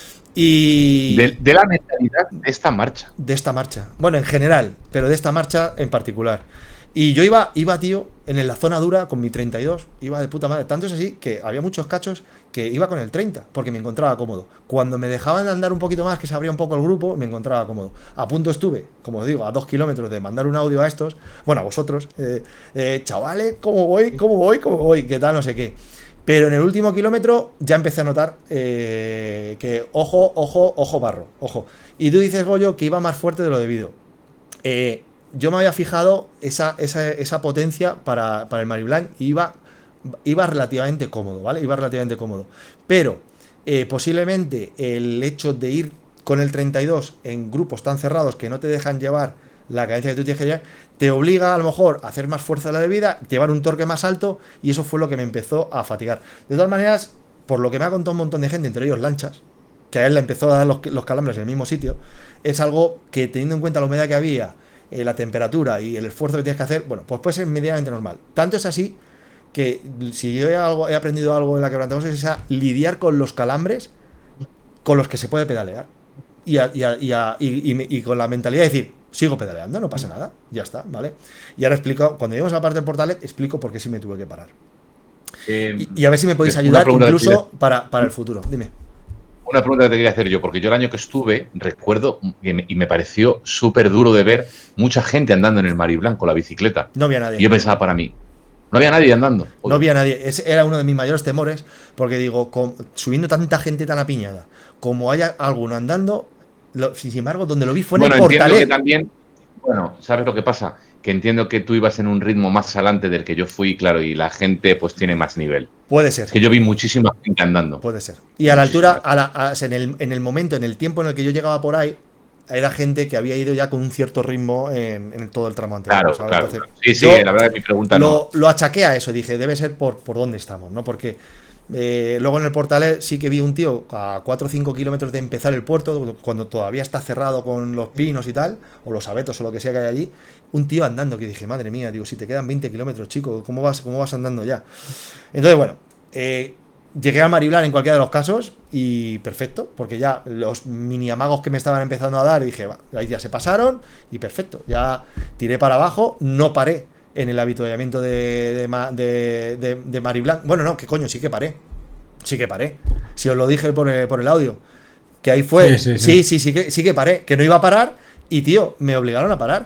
B: Y
C: de la mentalidad de esta marcha.
B: De esta marcha. Bueno, en general, pero de esta marcha en particular. Y yo iba, tío, en la zona dura con mi 32, iba de puta madre. Tanto es así que había muchos cachos que iba con el 30, porque me encontraba cómodo. Cuando me dejaban andar un poquito más, que se abría un poco el grupo, me encontraba cómodo. A punto estuve, como os digo, a 2 kilómetros de mandar un audio a estos, bueno, a vosotros, chavales, ¿cómo voy? ¿Qué tal? No sé qué. Pero en el último kilómetro ya empecé a notar que ojo, barro, ojo. Y tú dices, Goyo, que iba más fuerte de lo debido. Yo me había fijado esa potencia para el Mariblanc y iba relativamente cómodo, ¿vale? Iba relativamente cómodo. Pero posiblemente el hecho de ir con el 32 en grupos tan cerrados que no te dejan llevar la cadencia que tú tienes que llevar, te obliga a lo mejor a hacer más fuerza de la debida, llevar un torque más alto, y eso fue lo que me empezó a fatigar. De todas maneras, por lo que me ha contado un montón de gente, entre ellos Lanchas, que a él le empezó a dar los calambres en el mismo sitio, es algo que, teniendo en cuenta la humedad que había, la temperatura y el esfuerzo que tienes que hacer, bueno, pues puede ser medianamente normal. Tanto es así que si yo he aprendido algo en la quebrantahuesos es a lidiar con los calambres con los que se puede pedalear y con la mentalidad de decir, Sigo pedaleando, no pasa nada, ya está, ¿vale? Y ahora explico, cuando lleguemos a la parte del Portalet, explico por qué sí me tuve que parar. Y a ver si me podéis ayudar incluso para el futuro. Dime.
C: Una pregunta que te quería hacer yo, porque yo el año que estuve, recuerdo, y me pareció súper duro de ver mucha gente andando en el Mariblanc con la bicicleta.
B: No había nadie.
C: Y yo pensaba para mí, no había nadie andando.
B: No había nadie. Ese era uno de mis mayores temores, porque digo, subiendo tanta gente tan apiñada, como haya alguno andando, sin embargo, donde lo vi fue en el Portalet.
C: Entiendo que también, bueno, ¿sabes lo que pasa? Que entiendo que tú ibas en un ritmo más adelante del que yo fui, claro, y la gente pues tiene más nivel.
B: Puede ser.
C: Es que yo vi muchísima gente andando.
B: Puede ser. Y a la altura, en el momento, en el tiempo en el que yo llegaba por ahí, era gente que había ido ya con un cierto ritmo en todo el tramo anterior.
C: Claro,
B: ¿sabes?
C: claro.
B: Entonces,
C: Sí, la verdad es que mi pregunta
B: lo achaqué a eso. Dije, debe ser por dónde estamos, ¿no? Porque luego en el Portalet sí que vi un tío a 4 o 5 kilómetros de empezar el puerto, cuando todavía está cerrado con los pinos y tal, o los abetos o lo que sea que hay allí, un tío andando, que dije, madre mía, digo, si te quedan 20 kilómetros, chico, ¿cómo vas andando ya? Entonces, bueno, llegué a Mariblanc en cualquiera de los casos y perfecto, porque ya los mini amagos que me estaban empezando a dar, dije, ahí ya se pasaron y perfecto, ya tiré para abajo, no paré en el avituallamiento de Mariblanc. Bueno, no, que coño, sí que paré. Si os lo dije por el audio, que ahí fue. Sí que paré, que no iba a parar y, tío, me obligaron a parar.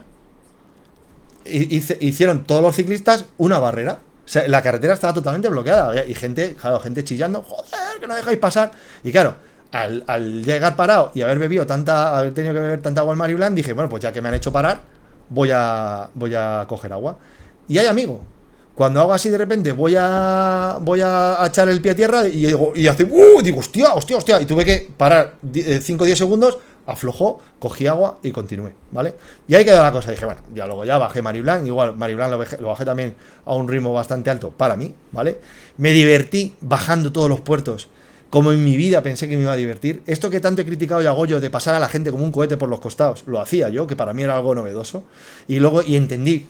B: Hicieron todos los ciclistas una barrera. O sea, la carretera estaba totalmente bloqueada y gente chillando, joder, que no dejáis pasar. Y claro, al llegar parado y haber tenido que beber tanta agua en Mariblanc, dije, bueno, pues ya que me han hecho parar, voy a coger agua. Y hay amigo, cuando hago así de repente voy a echar el pie a tierra y hace digo, hostia, y tuve que parar 5 o 10 segundos, aflojó, cogí agua y continué, ¿vale? Y ahí quedó la cosa, dije, bueno, ya luego ya bajé Mariblanc, igual Mariblanc lo bajé también a un ritmo bastante alto para mí, ¿vale? Me divertí bajando todos los puertos, como en mi vida pensé que me iba a divertir. Esto que tanto he criticado y hago yo de pasar a la gente como un cohete por los costados, lo hacía yo, que para mí era algo novedoso, y luego entendí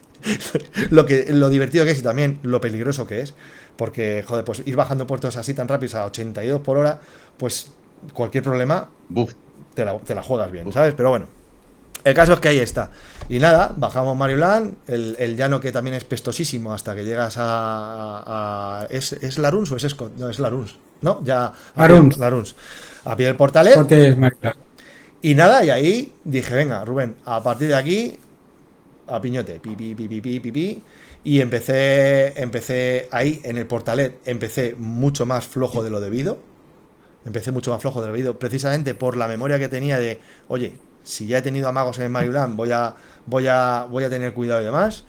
B: lo divertido que es y también lo peligroso que es, porque, joder, pues ir bajando puertos así tan rápidos a 82 por hora, pues cualquier problema te la juegas bien, ¿sabes? Pero bueno, el caso es que ahí está. Y nada, bajamos Mariblanc, el llano que también es pestosísimo hasta que llegas ¿es Laruns o es Escot? No, es Laruns, ¿no? Ya Laruns. A pie del Portalet. Y nada, y ahí dije, venga, Rubén, a partir de aquí a piñote, y empecé ahí en el Portalet, empecé mucho más flojo de lo debido, precisamente por la memoria que tenía de, oye, si ya he tenido amagos en el Mariblanc, voy a tener cuidado y demás,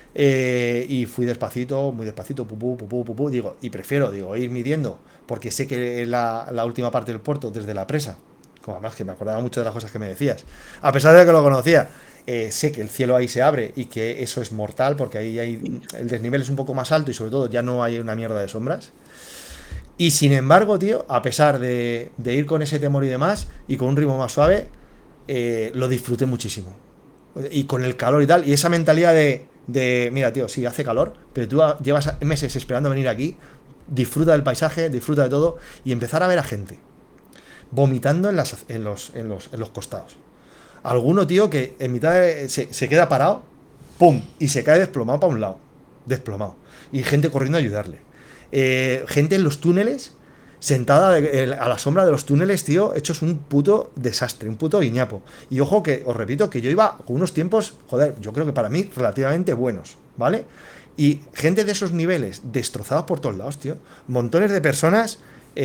B: y fui despacito, muy despacito, digo, y prefiero, ir midiendo, porque sé que la última parte del puerto, desde la presa, como además que me acordaba mucho de las cosas que me decías, a pesar de que lo conocía, sé que el cielo ahí se abre y que eso es mortal porque ahí el desnivel es un poco más alto y sobre todo ya no hay una mierda de sombras. Y sin embargo, tío, a pesar de ir con ese temor y demás y con un ritmo más suave, lo disfruté muchísimo. Y con el calor y tal, y esa mentalidad de mira, tío, sí, hace calor, pero tú llevas meses esperando venir aquí, disfruta del paisaje, disfruta de todo y empezar a ver a gente vomitando en los costados. Alguno, tío, que en mitad se queda parado, ¡pum! Y se cae desplomado para un lado. Desplomado. Y gente corriendo a ayudarle. Gente en los túneles, sentada a la sombra de los túneles, tío, hechos un puto desastre, un puto guiñapo. Y ojo que, os repito, que yo iba con unos tiempos, joder, yo creo que para mí relativamente buenos, ¿vale? Y gente de esos niveles destrozados por todos lados, tío. Montones de personas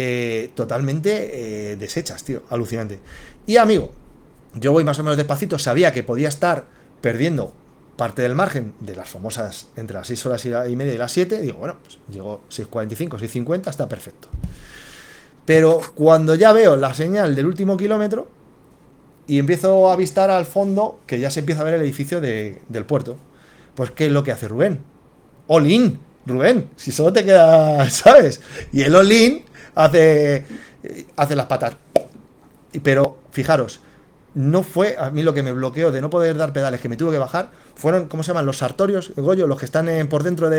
B: totalmente deshechas, tío. Alucinante. Y amigo, yo voy más o menos despacito, sabía que podía estar perdiendo parte del margen de las famosas entre las 6 horas y media y las 7, digo, bueno, pues llego 6:45, 6:50, está perfecto. Pero cuando ya veo la señal del último kilómetro y empiezo a avistar al fondo, que ya se empieza a ver el edificio del puerto, pues ¿qué es lo que hace Rubén? All in, Rubén, si solo te queda, ¿sabes? Y el all in hace las patas. Pero fijaros, no fue a mí lo que me bloqueó de no poder dar pedales, que me tuve que bajar, fueron, ¿cómo se llaman? Los sartorios, Goyo, los que están por dentro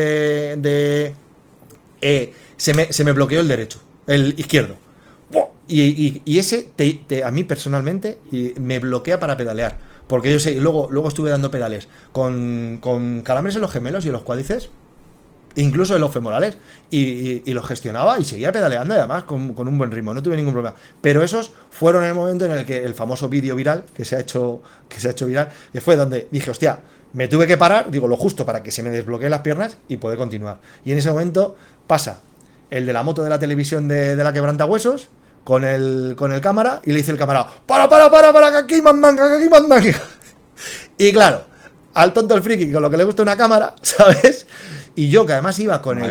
B: se me bloqueó el derecho, el izquierdo. Y ese, a mí personalmente, me bloquea para pedalear, Porque yo sé, y luego estuve dando pedales con calambres en los gemelos y en los cuádriceps, incluso en los femorales, y los gestionaba y seguía pedaleando, y además con un buen ritmo, no tuve ningún problema. Pero esos fueron el momento en el que el famoso vídeo viral que se ha hecho viral, que fue donde dije, hostia, me tuve que parar, digo, lo justo para que se me desbloqueen las piernas y poder continuar. Y en ese momento pasa el de la moto de la televisión de la quebrantahuesos con el cámara, y le dice el cámara, para, que aquí mandan, que aquí mandan. Y claro, al tonto el friki, con lo que le gusta una cámara, ¿sabes? Y yo, que además iba con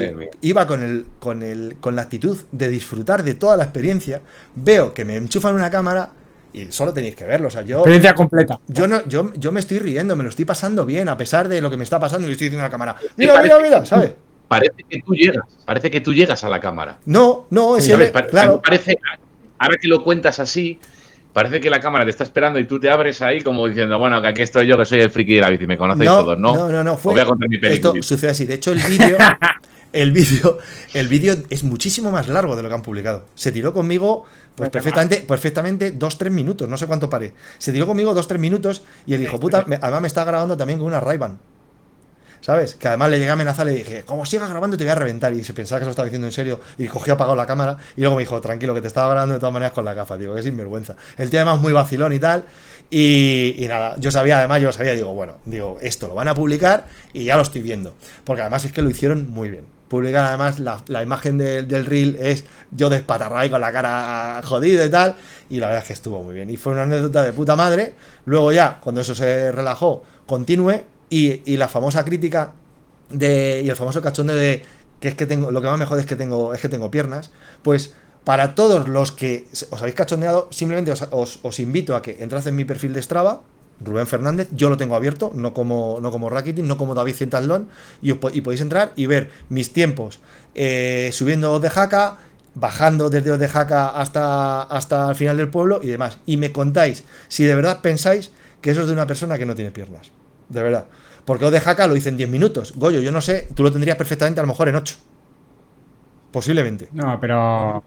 B: la actitud de disfrutar de toda la experiencia, veo que me enchufan una cámara y solo tenéis que verlo. O sea,
D: Experiencia completa.
B: Yo me estoy riendo, me lo estoy pasando bien, a pesar de lo que me está pasando, y le estoy diciendo a la cámara, mira, ¿sabes?
C: Parece que tú llegas a la cámara.
B: No, claro.
C: Ahora que lo cuentas así, parece que la cámara te está esperando y tú te abres ahí como diciendo, bueno, que aquí estoy yo, que soy el friki de la bici, me conocéis todos, ¿no?
B: No,
C: Os voy a contar mi película.
B: Esto sucede así. De hecho, el vídeo es muchísimo más largo de lo que han publicado. Se tiró conmigo pues perfectamente 2-3 minutos, no sé cuánto paré. Se tiró conmigo 2-3 minutos y el hijo puta, además me está grabando también con una Ray-Ban. ¿Sabes? Que además le llegué a amenazar, le dije, como sigas grabando te voy a reventar. Y se pensaba que se lo estaba diciendo en serio y cogió apagado la cámara y luego me dijo, tranquilo, que te estaba grabando de todas maneras con la gafa. Digo, que sinvergüenza. El tío además muy vacilón y tal. Y nada, yo sabía, digo, esto lo van a publicar y ya lo estoy viendo. Porque además es que lo hicieron muy bien. Publicar además la imagen del reel es yo despatarrado ahí con la cara jodida y tal. Y la verdad es que estuvo muy bien. Y fue una anécdota de puta madre. Luego ya, cuando eso se relajó, continué. Y la famosa crítica y el famoso cachondeo de que es que tengo, lo que más me jode es que tengo piernas, pues para todos los que os habéis cachondeado, simplemente os invito a que entráis en mi perfil de Strava, Rubén Fernández, yo lo tengo abierto, no como Rakitin, no como David Centandlón, y podéis entrar y ver mis tiempos subiendo Os de Jaca, bajando desde Os de Jaca hasta el final del pueblo y demás. Y me contáis si de verdad pensáis que eso es de una persona que no tiene piernas. De verdad. Porque Os de Jaca lo hice en 10 minutos. Goyo, yo no sé, tú lo tendrías perfectamente a lo mejor en 8. Posiblemente.
D: No, pero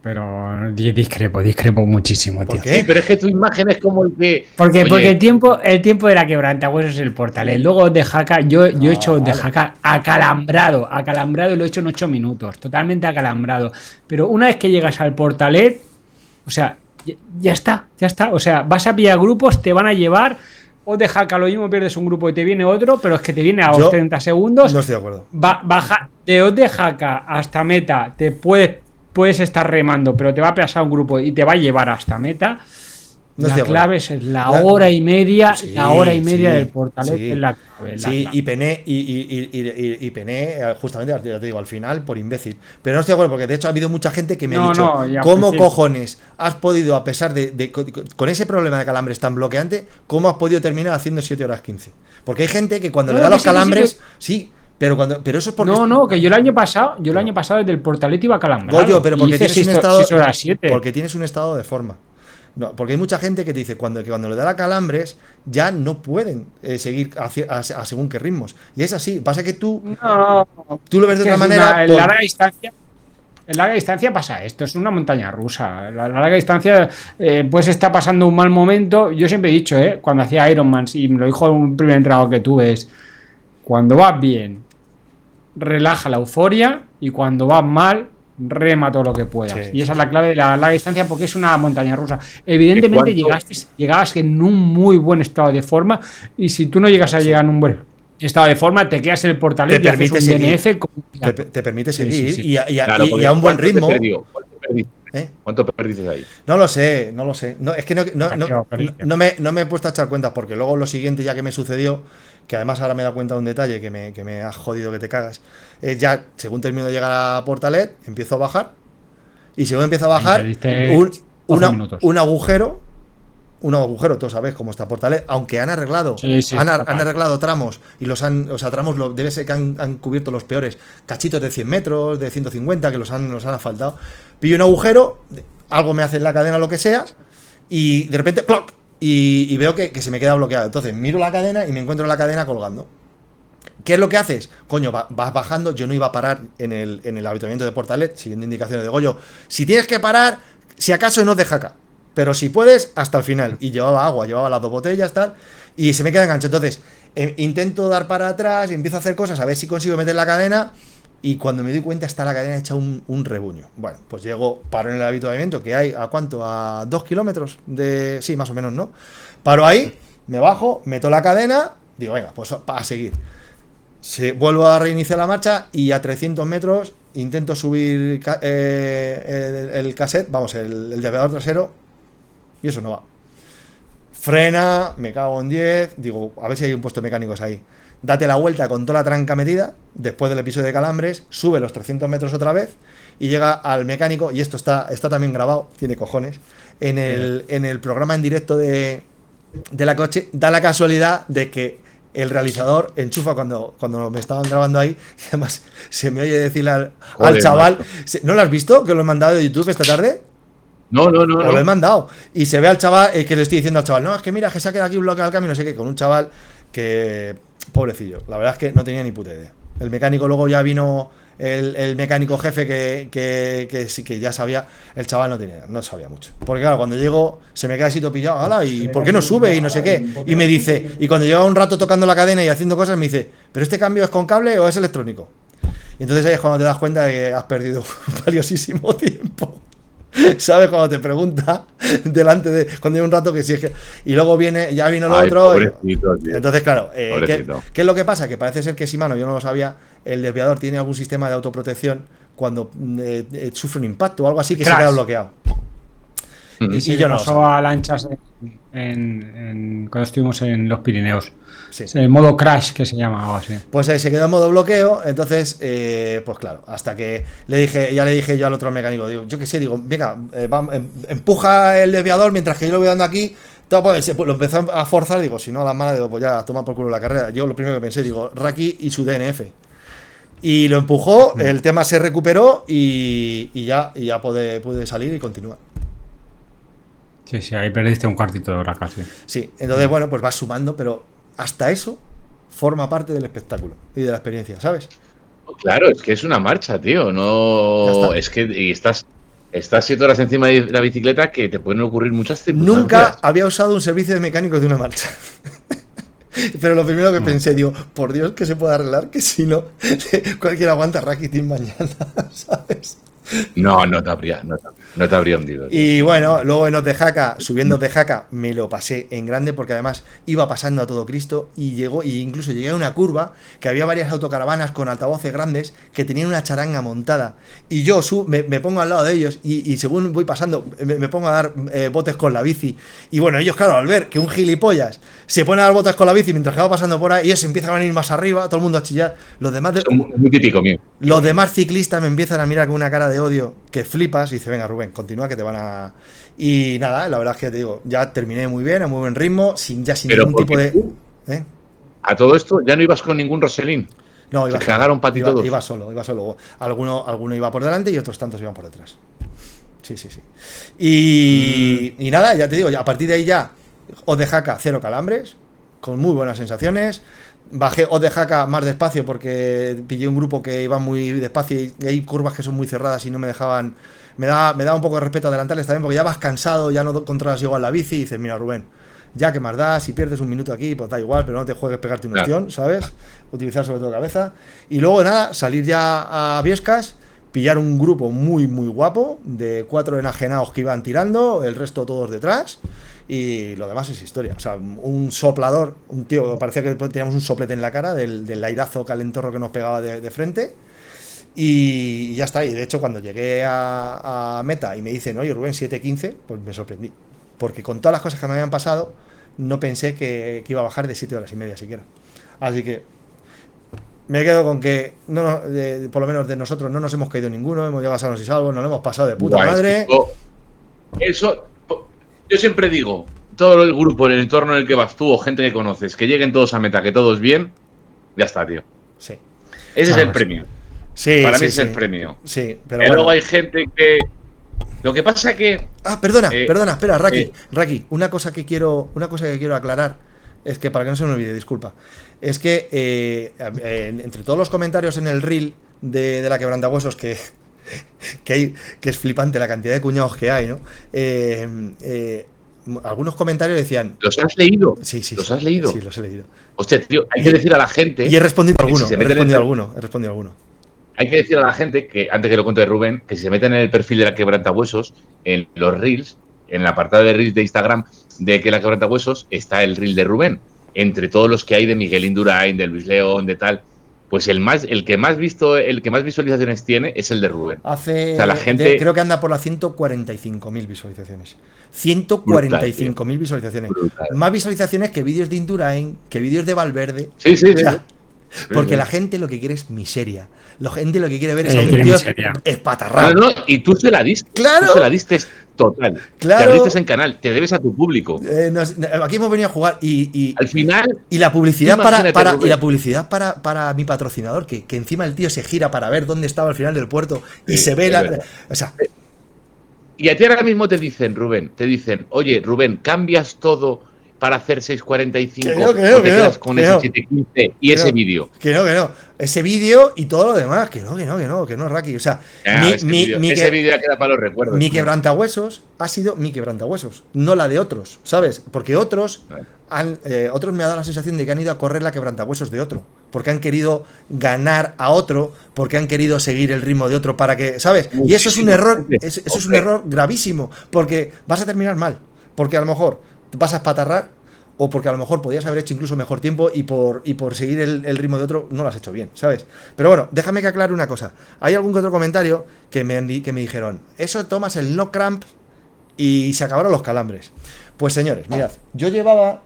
D: discrepo muchísimo, tío.
B: ¿Por qué?
C: Sí, pero es que tu imagen es como el que...
D: Porque el tiempo de la quebrantahuesos es el Portalet. Luego Os de Jaca, yo he hecho Os de Jaca acalambrado y lo he hecho en 8 minutos. Totalmente acalambrado. Pero una vez que llegas al Portalet, o sea, ya está. O sea, vas a pillar grupos, te van a llevar... Os de Jaca lo mismo, pierdes un grupo y te viene otro, pero es que te viene a los 30 segundos.
B: No estoy de acuerdo.
D: Baja de Os de Jaca hasta meta, te puedes estar remando, pero te va a pasar un grupo y te va a llevar hasta meta. La clave es la hora y media, del Portalet es la clave.
B: Sí, y pené, justamente, ya te digo, al final, por imbécil. Pero no estoy de acuerdo, porque de hecho ha habido mucha gente que me ha dicho, ¿cómo cojones has podido, a pesar con ese problema de calambres tan bloqueante, cómo has podido terminar haciendo 7 horas 15? Porque hay gente que cuando le da los calambres, sí. Pero eso es porque...
D: que yo el año pasado desde el Portalet iba calambrado.
B: Goyo, pero porque tienes un estado...
D: 6 horas 7.
B: Porque tienes un estado de forma. No, porque hay mucha gente que te dice cuando le da la calambres ya no pueden seguir a según qué ritmos. Y es así. Pasa que tú lo ves de otra manera.
D: En larga distancia pasa esto. Es una montaña rusa. En la larga distancia pues está pasando un mal momento. Yo siempre he dicho, cuando hacía Ironman, y me lo dijo un primer entrenador que tuve, es cuando vas bien, relaja la euforia, y cuando vas mal, rema todo lo que puedas. Sí. Y esa es la clave de la larga distancia, porque es una montaña rusa. Evidentemente llegabas en un muy buen estado de forma, y si tú no llegas a llegar en un buen estado de forma, te quedas en el Portalet y haces un DNF.
B: Te permite seguir y a un buen ritmo.
C: ¿Cuánto perdiste ahí?
B: No lo sé. No, es que no me he puesto a echar cuentas, porque luego lo siguiente ya que me sucedió, que además ahora me he dado cuenta de un detalle que me ha jodido que te cagas, ya según termino de llegar a Portalet, empiezo a bajar, y según empiezo a bajar, un agujero, todos sabéis cómo está Portalet, aunque han arreglado han arreglado tramos, y tramos debe ser que han cubierto los peores, cachitos de 100 metros, de 150, que los han asfaltado. Pillo un agujero, algo me hace en la cadena, lo que sea, y de repente ¡ploc! Y veo que se me queda bloqueado. Entonces miro la cadena y me encuentro la cadena colgando. ¿Qué es lo que haces? Coño, vas bajando. Yo no iba a parar en el habituamiento de Portalet, siguiendo indicaciones de Goyo. Si tienes que parar, si acaso en Os de Jaca. pero si puedes, hasta el final. Y llevaba agua, llevaba las 2 botellas, tal, y se me queda enganchado. Entonces, intento dar para atrás, y empiezo a hacer cosas, a ver si consigo meter la cadena, y cuando me doy cuenta está la cadena hecha un rebuño. Bueno, pues llego, paro en el avituallamiento, que hay, ¿a cuánto? A 2 kilómetros de... Sí, más o menos, ¿no? Paro ahí, me bajo, meto la cadena, digo, venga, pues a seguir. Vuelvo a reiniciar la marcha y a 300 metros intento subir el cassette, vamos, el desviador trasero, y eso no va. Frena, me cago en 10, digo, a ver si hay un puesto de mecánicos ahí. Date la vuelta con toda la tranca metida, después del episodio de calambres, sube los 300 metros otra vez y llega al mecánico, y esto está también grabado, tiene cojones, en el programa en directo de la coche, da la casualidad de que el realizador enchufa cuando me estaban grabando ahí, y además se me oye decirle al chaval, ¿no lo has visto? Que lo he mandado de YouTube esta tarde.
C: No.
B: Lo he mandado. Y se ve al chaval, que le estoy diciendo al chaval, no, es que mira, que se ha quedado aquí bloqueado el camino, no sé qué, con un chaval que, pobrecillo, la verdad es que no tenía ni puta idea. El mecánico, luego ya vino el mecánico jefe que sí que ya sabía, el chaval no sabía mucho. Porque claro, cuando llego se me queda así todo pillado, ¡hala! ¿Y por qué no sube? Y no sé qué. Y me dice, y cuando lleva un rato tocando la cadena y haciendo cosas, me dice, ¿pero este cambio es con cable o es electrónico? Y entonces ahí es cuando te das cuenta de que has perdido valiosísimo tiempo. ¿Sabes? Cuando te pregunta delante de... Cuando hay un rato que sí es que... Y luego ya vino lo otro. Entonces, claro, ¿qué es lo que pasa? Que parece ser que Shimano, yo no lo sabía, el desviador tiene algún sistema de autoprotección cuando sufre un impacto o algo así que se queda bloqueado.
D: Y yo no pasó a lanchas cuando estuvimos en los Pirineos.
B: Sí.
D: El modo crash, que se llama algo así.
B: Pues se quedó en modo bloqueo, entonces, pues claro, hasta que le dije yo al otro mecánico, digo, yo qué sé, digo, venga, empuja el desviador mientras que yo lo voy dando aquí. Todo, pues, lo empezó a forzar, digo, si no a las malas, digo, pues ya, toma por culo la carrera. Yo lo primero que pensé, digo, Raki y su DNF. Y lo empujó, el tema se recuperó y ya pude salir y continuar.
D: Sí, ahí perdiste un cuartito de hora casi.
B: Sí, entonces, bueno, pues vas sumando, pero hasta eso forma parte del espectáculo y de la experiencia, ¿sabes?
C: Claro, es que es una marcha, tío. No, es que y estás 7 horas encima de la bicicleta que te pueden ocurrir muchas circunstancias.
B: Nunca había usado un servicio de mecánicos de una marcha. Pero lo primero que pensé, digo, por Dios que se puede arreglar, que si no, cualquiera aguanta Rakitic mañana, ¿sabes?
C: No te habría hundido.
B: Y bueno, luego en Otejaca, subiendo Otejaca, me lo pasé en grande porque además iba pasando a todo Cristo y incluso llegué a una curva que había varias autocaravanas con altavoces grandes que tenían una charanga montada y yo me pongo al lado de ellos y según voy pasando me pongo a dar botes con la bici y bueno, ellos claro, al ver que un gilipollas se pone a dar botes con la bici mientras que va pasando por ahí, ellos empiezan a venir más arriba, todo el mundo a chillar, los demás
C: muy típico mío.
B: Los demás ciclistas me empiezan a mirar con una cara de odio que flipas y dice, venga Rubén, continúa que te van a... Y nada, la verdad es que te digo, ya terminé muy bien, a muy buen ritmo, sin ningún tipo de...
C: A todo esto ya no ibas con ningún Roselín.
B: No, iba
C: se cagaron para ti todos.
B: Iba solo. Alguno iba por delante y otros tantos iban por detrás. Sí. Y nada, ya te digo, a partir de ahí ya, Otejaca, 0 calambres, con muy buenas sensaciones. Bajé Otejaca más despacio porque pillé un grupo que iba muy despacio y hay curvas que son muy cerradas y no me dejaban. Me da un poco de respeto adelantarles también porque ya vas cansado, ya no controlas igual la bici y dices, mira Rubén, ya que más da, si pierdes un minuto aquí, pues da igual, pero no te juegues pegarte un ostión, ¿sabes? Utilizar sobre todo cabeza. Y luego nada, salir ya a Viescas, pillar un grupo muy, muy guapo de 4 enajenados que iban tirando, el resto todos detrás. Y lo demás es historia. O sea, un soplador, un tío, parecía que teníamos un soplete en la cara del airazo calentorro que nos pegaba de frente. Y ya está. Y de hecho, cuando llegué a meta y me dicen, oye Rubén, 7:15, pues me sorprendí. Porque con todas las cosas que me habían pasado, no pensé que iba a bajar de 7 horas y media siquiera. Así que me quedo con que, por lo menos de nosotros, no nos hemos caído ninguno, hemos llegado sanos y salvos, nos lo hemos pasado de puta madre.
C: Eso. Yo siempre digo, todo el grupo, en el entorno en el que vas tú o gente que conoces, que lleguen todos a meta, que todos bien, ya está, tío.
B: Sí.
C: Ese es el premio.
B: Sí,
C: para mí es el premio.
B: Sí, pero
C: bueno. Luego hay gente que... Lo que pasa que...
B: perdona, espera, Raki, una cosa que quiero aclarar, es que para que no se me olvide, disculpa, es que entre todos los comentarios en el reel de la quebrantahuesos que que es flipante la cantidad de cuñados que hay, ¿no? Algunos comentarios decían...
C: ¿Los has leído?
B: Sí, sí.
C: ¿Los
B: sí,
C: has leído?
B: Sí, los he leído.
C: Hostia, tío, hay que decir a la gente...
B: Y he respondido a alguno,
C: si
B: he respondido a alguno.
C: Hay que decir a la gente que, antes que lo cuente Rubén, que si se meten en el perfil de la Quebrantahuesos, en los Reels, en el apartado de Reels de Instagram de que la Quebrantahuesos, está el Reel de Rubén. Entre todos los que hay de Miguel Indurain, de Luis León, de tal... Pues el que más visualizaciones tiene es el de Rubén. O sea, la gente...
B: creo que anda por las 145.000 visualizaciones. 145.000 visualizaciones.
C: Brutal.
B: Más visualizaciones que vídeos de Indurain, que vídeos de Valverde.
C: Sí, sí,
B: O sea,
C: sí.
B: porque
C: Sí,
B: la
C: sí.
B: gente lo que quiere es miseria. La gente lo que quiere ver es a un
D: quiere
B: tío
D: miseria.
B: espatarrado.
C: No, y tú se la diste.
B: ¡Claro!
C: Tú se la diste total.
B: Claro.
C: Te abriste en canal, te debes a tu público.
B: Aquí hemos venido a jugar y
C: Al final,
B: la publicidad
C: imagínate, Rubén.
B: y la publicidad para mi patrocinador, que encima el tío se gira para ver dónde estaba al final del puerto y
C: Sí,
B: se ve
C: es
B: la.
C: verdad.
B: O sea,
C: y a ti ahora mismo te dicen, Rubén, oye, Rubén, cambias todo para hacer 645
B: Que no,
C: o te quedas con ese 715 y ese vídeo.
B: Que no. Ese vídeo y todo lo demás. Que no, Raki. O sea,
C: Ese vídeo ya queda para los recuerdos.
B: mi
C: tío.
B: quebrantahuesos ha sido mi quebrantahuesos, no la de otros, ¿sabes? Porque otros otros me ha dado la sensación de que han ido a correr la quebrantahuesos de otro, porque han querido ganar a otro, porque han querido seguir el ritmo de otro para que, ¿sabes? Y eso es un error, eso es un error gravísimo, porque vas a terminar mal, porque a lo mejor vas a espatarrar o porque a lo mejor podías haber hecho incluso mejor tiempo y por seguir el ritmo de otro no lo has hecho bien, ¿sabes? Pero bueno, déjame que aclare una cosa. Hay algún que otro comentario que me dijeron, eso tomas el no cramp y se acabaron los calambres. Pues señores, mirad, yo llevaba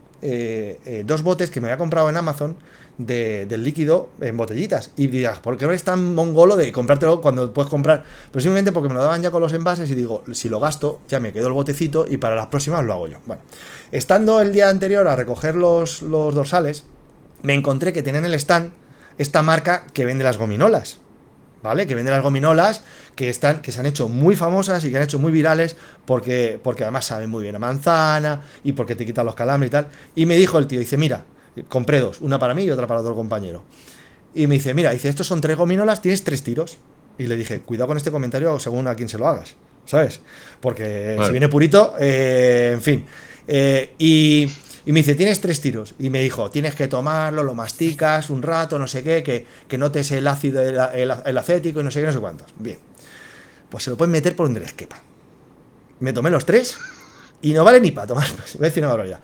B: 2 botes que me había comprado en Amazon del líquido en botellitas. Y dirás, ¿por qué no eres tan mongolo de comprártelo cuando puedes comprar? Pues simplemente porque me lo daban ya con los envases y digo, si lo gasto, ya me quedo el botecito y para las próximas lo hago yo. Bueno, estando el día anterior a recoger los dorsales, me encontré que tenían en el stand esta marca que vende las gominolas, ¿vale? Que vende las gominolas que se han hecho muy famosas y que han hecho muy virales porque además saben muy bien a manzana y porque te quitan los calambres y tal. Y me dijo el tío, dice, mira, compré 2, una para mí y otra para otro compañero. Y me dice, mira, estos son 3 gominolas, tienes 3 tiros. Y le dije, cuidado con este comentario según a quién se lo hagas, ¿sabes? Porque
C: vale.
B: si viene purito, en fin. Y me dice, tienes 3 tiros. Y me dijo, tienes que tomarlo, lo masticas un rato, no sé qué, que notes el ácido, el acético y no sé qué, no sé cuántos. Bien. Pues se lo pueden meter por donde les quepa. Me tomé los 3 y no vale ni para tomar. Voy a decir una barbaridad.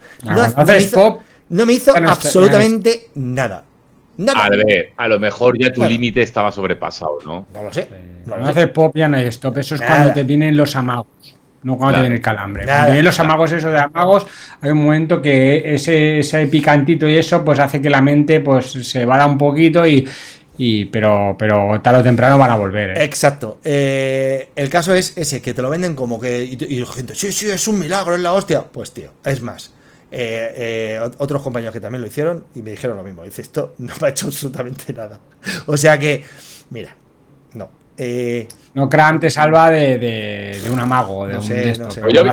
B: No me hizo absolutamente nada. Nada.
C: A ver, a lo mejor ya tu límite estaba sobrepasado, ¿no?
B: No lo sé.
D: No hace pop, ya no hay stop. Eso es
B: Nada.
D: cuando te vienen los amagos, no cuando te viene el calambre. Cuando te vienen los amagos, eso de amagos, hay un momento que ese picantito y eso, pues hace que la mente pues se vada un poquito pero tarde o temprano van a volver.
B: Exacto. El caso es ese, que te lo venden como que. Y la gente, sí, es un milagro, es la hostia. Pues tío, es más. Otros compañeros que también lo hicieron y me dijeron lo mismo. Dice, esto no me ha hecho absolutamente nada. O sea que, mira, no.
D: No, Cram te salva de un amago, de
B: No
D: un
B: sé,
D: de esto.
B: no sé.
C: Pues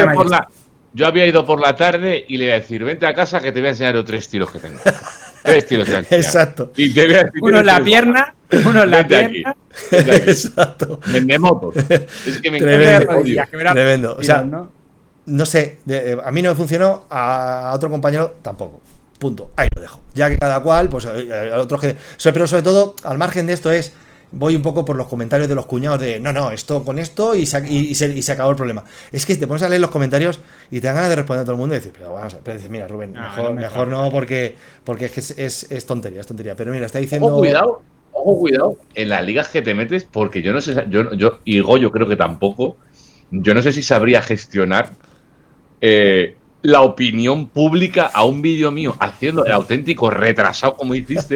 C: yo había ido por la tarde y le iba a decir, vente a casa que te voy a enseñar los 3 tiros que tengo. 3 tiros te voy a enseñar.
B: Exacto.
C: Y te voy a decir,
D: Uno en la pierna, uno en la
C: Vente aquí.
D: pierna.
C: Vente aquí.
B: Exacto.
C: Vende motos. Es que me
B: Tremendo.
C: encanta el odio.
B: Tremendo. O sea,
D: ¿no?
B: no sé, a mí no me funcionó, a otro compañero tampoco. Punto. Ahí lo dejo. Ya que cada cual, pues a otros que. Pero sobre todo, al margen de esto voy un poco por los comentarios de los cuñados de no, esto con esto y se acabó el problema. Es que te pones a leer los comentarios y te dan ganas de responder a todo el mundo y decir, pero vamos a ver, mira, Rubén, mejor no, porque es que es tontería, Pero mira, está diciendo.
C: Ojo, cuidado en las ligas que te metes, porque yo no sé, yo y Goyo creo que tampoco. Yo no sé si sabría gestionar la opinión pública a un vídeo mío haciendo el auténtico retrasado como hiciste.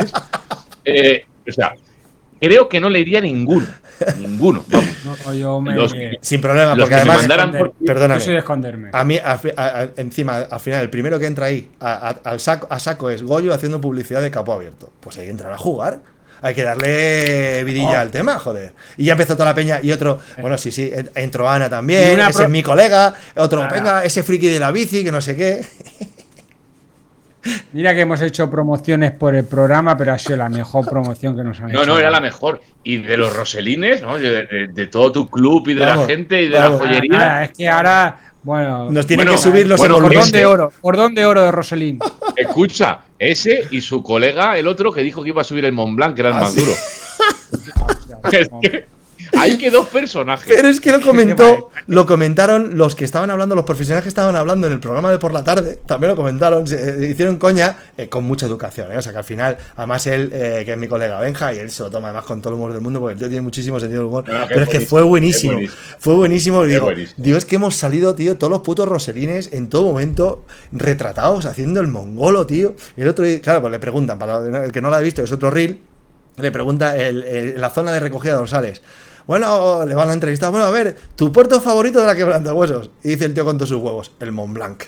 C: O sea, creo que no le iría ninguno. Vamos.
D: No, yo me.
B: Sin problema,
C: los
B: porque
C: que me
B: además.
C: mandaran
B: Perdóname.
D: Yo soy de esconderme.
B: A mí, encima, al final, el primero que entra ahí a saco es Goyo haciendo publicidad de capo abierto. Pues hay que entrar a jugar. Hay que darle vidilla al tema, joder. Y ya empezó toda la peña y otro, bueno, sí, entró Ana también, ese es mi colega, otro, venga, ese friki de la bici, que no sé qué.
D: Mira que hemos hecho promociones por el programa, pero ha sido la mejor promoción que nos han hecho.
C: No, era la mejor. Y de los Roselines, ¿no? De todo tu club y de
B: Vamos,
C: la gente y de
B: vamos.
C: la joyería.
D: Nada, es que ahora, bueno,
B: Nos tienen
C: Bueno,
B: que subir los
C: bueno,
B: emolumentos.
D: cordón de oro de Roselín.
C: Escucha, ese y su colega, el otro, que dijo que iba a subir el Mont Blanc, que era el más
B: sí.
C: duro. Es que hay que dos personajes.
B: Pero es que lo comentaron los que estaban hablando, los profesionales que estaban hablando en el programa de por la tarde, también lo comentaron, hicieron coña con mucha educación, ¿eh? O sea que al final, además él, que es mi colega Benja, y él se lo toma además con todo el humor del mundo, porque el tío tiene muchísimo sentido del humor,
C: No,
B: pero es que fue buenísimo, fue buenísimo, y digo,
C: buenísimo.
B: digo, es que hemos salido, tío, todos los putos roselines en todo momento retratados, haciendo el mongolo, tío, y el otro, claro, pues le preguntan, para el que no lo ha visto, es otro reel, le pregunta la zona de recogida de dorsales. Bueno, le van a entrevistar. Bueno, a ver, tu puerto favorito de la quebrantahuesos. Y dice el tío con todos sus huevos, el Mont Blanc.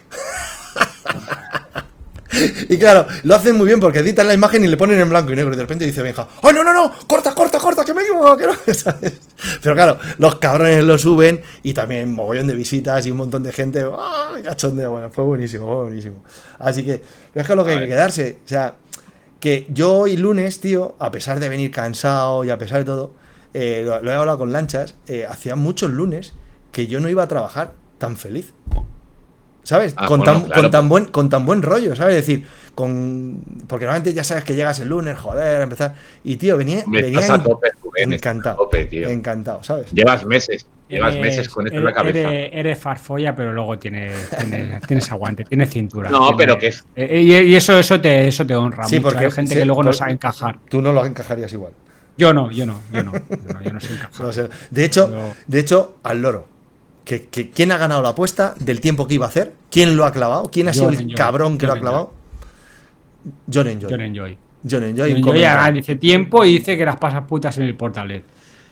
B: Y claro, lo hacen muy bien porque editan la imagen y le ponen en blanco y negro. Y de repente dice Benja, ¡ay, no! ¡Corta, que me he equivocado! Que no! ¿Sabes? Pero claro, los cabrones lo suben y también mogollón de visitas y un montón de gente. ¡Ah, cachondeo! Bueno, fue buenísimo. Así que, es que lo que hay que quedarse. O sea, que yo hoy lunes, tío, a pesar de venir cansado y a pesar de todo, lo he hablado con Lanchas, hacía muchos lunes que yo no iba a trabajar tan feliz. ¿Sabes? Con tan buen rollo, ¿sabes? Es decir, porque normalmente ya sabes que llegas el lunes, joder, a empezar. Y tío, venía
C: a tope, Rubén,
B: encantado.
C: a tope, tío.
B: Encantado, ¿sabes?
C: Llevas meses con esto en la cabeza.
D: Eres farfolla, pero luego tienes aguante, tienes cintura.
C: No, pero que es.
D: Y eso te honra
B: Sí,
D: mucho.
B: porque
D: Hay gente que luego no sabe encajar.
B: Tú no lo encajarías igual.
D: Yo no sé encajar.
B: No sé. De hecho, al loro. ¿Quién ha ganado la apuesta del tiempo que iba a hacer? ¿Quién lo ha clavado? ¿Quién ha sido el cabrón que lo ha clavado? John Enjoy. John Enjoy
D: dice tiempo y dice que las pasas putas en el portalet.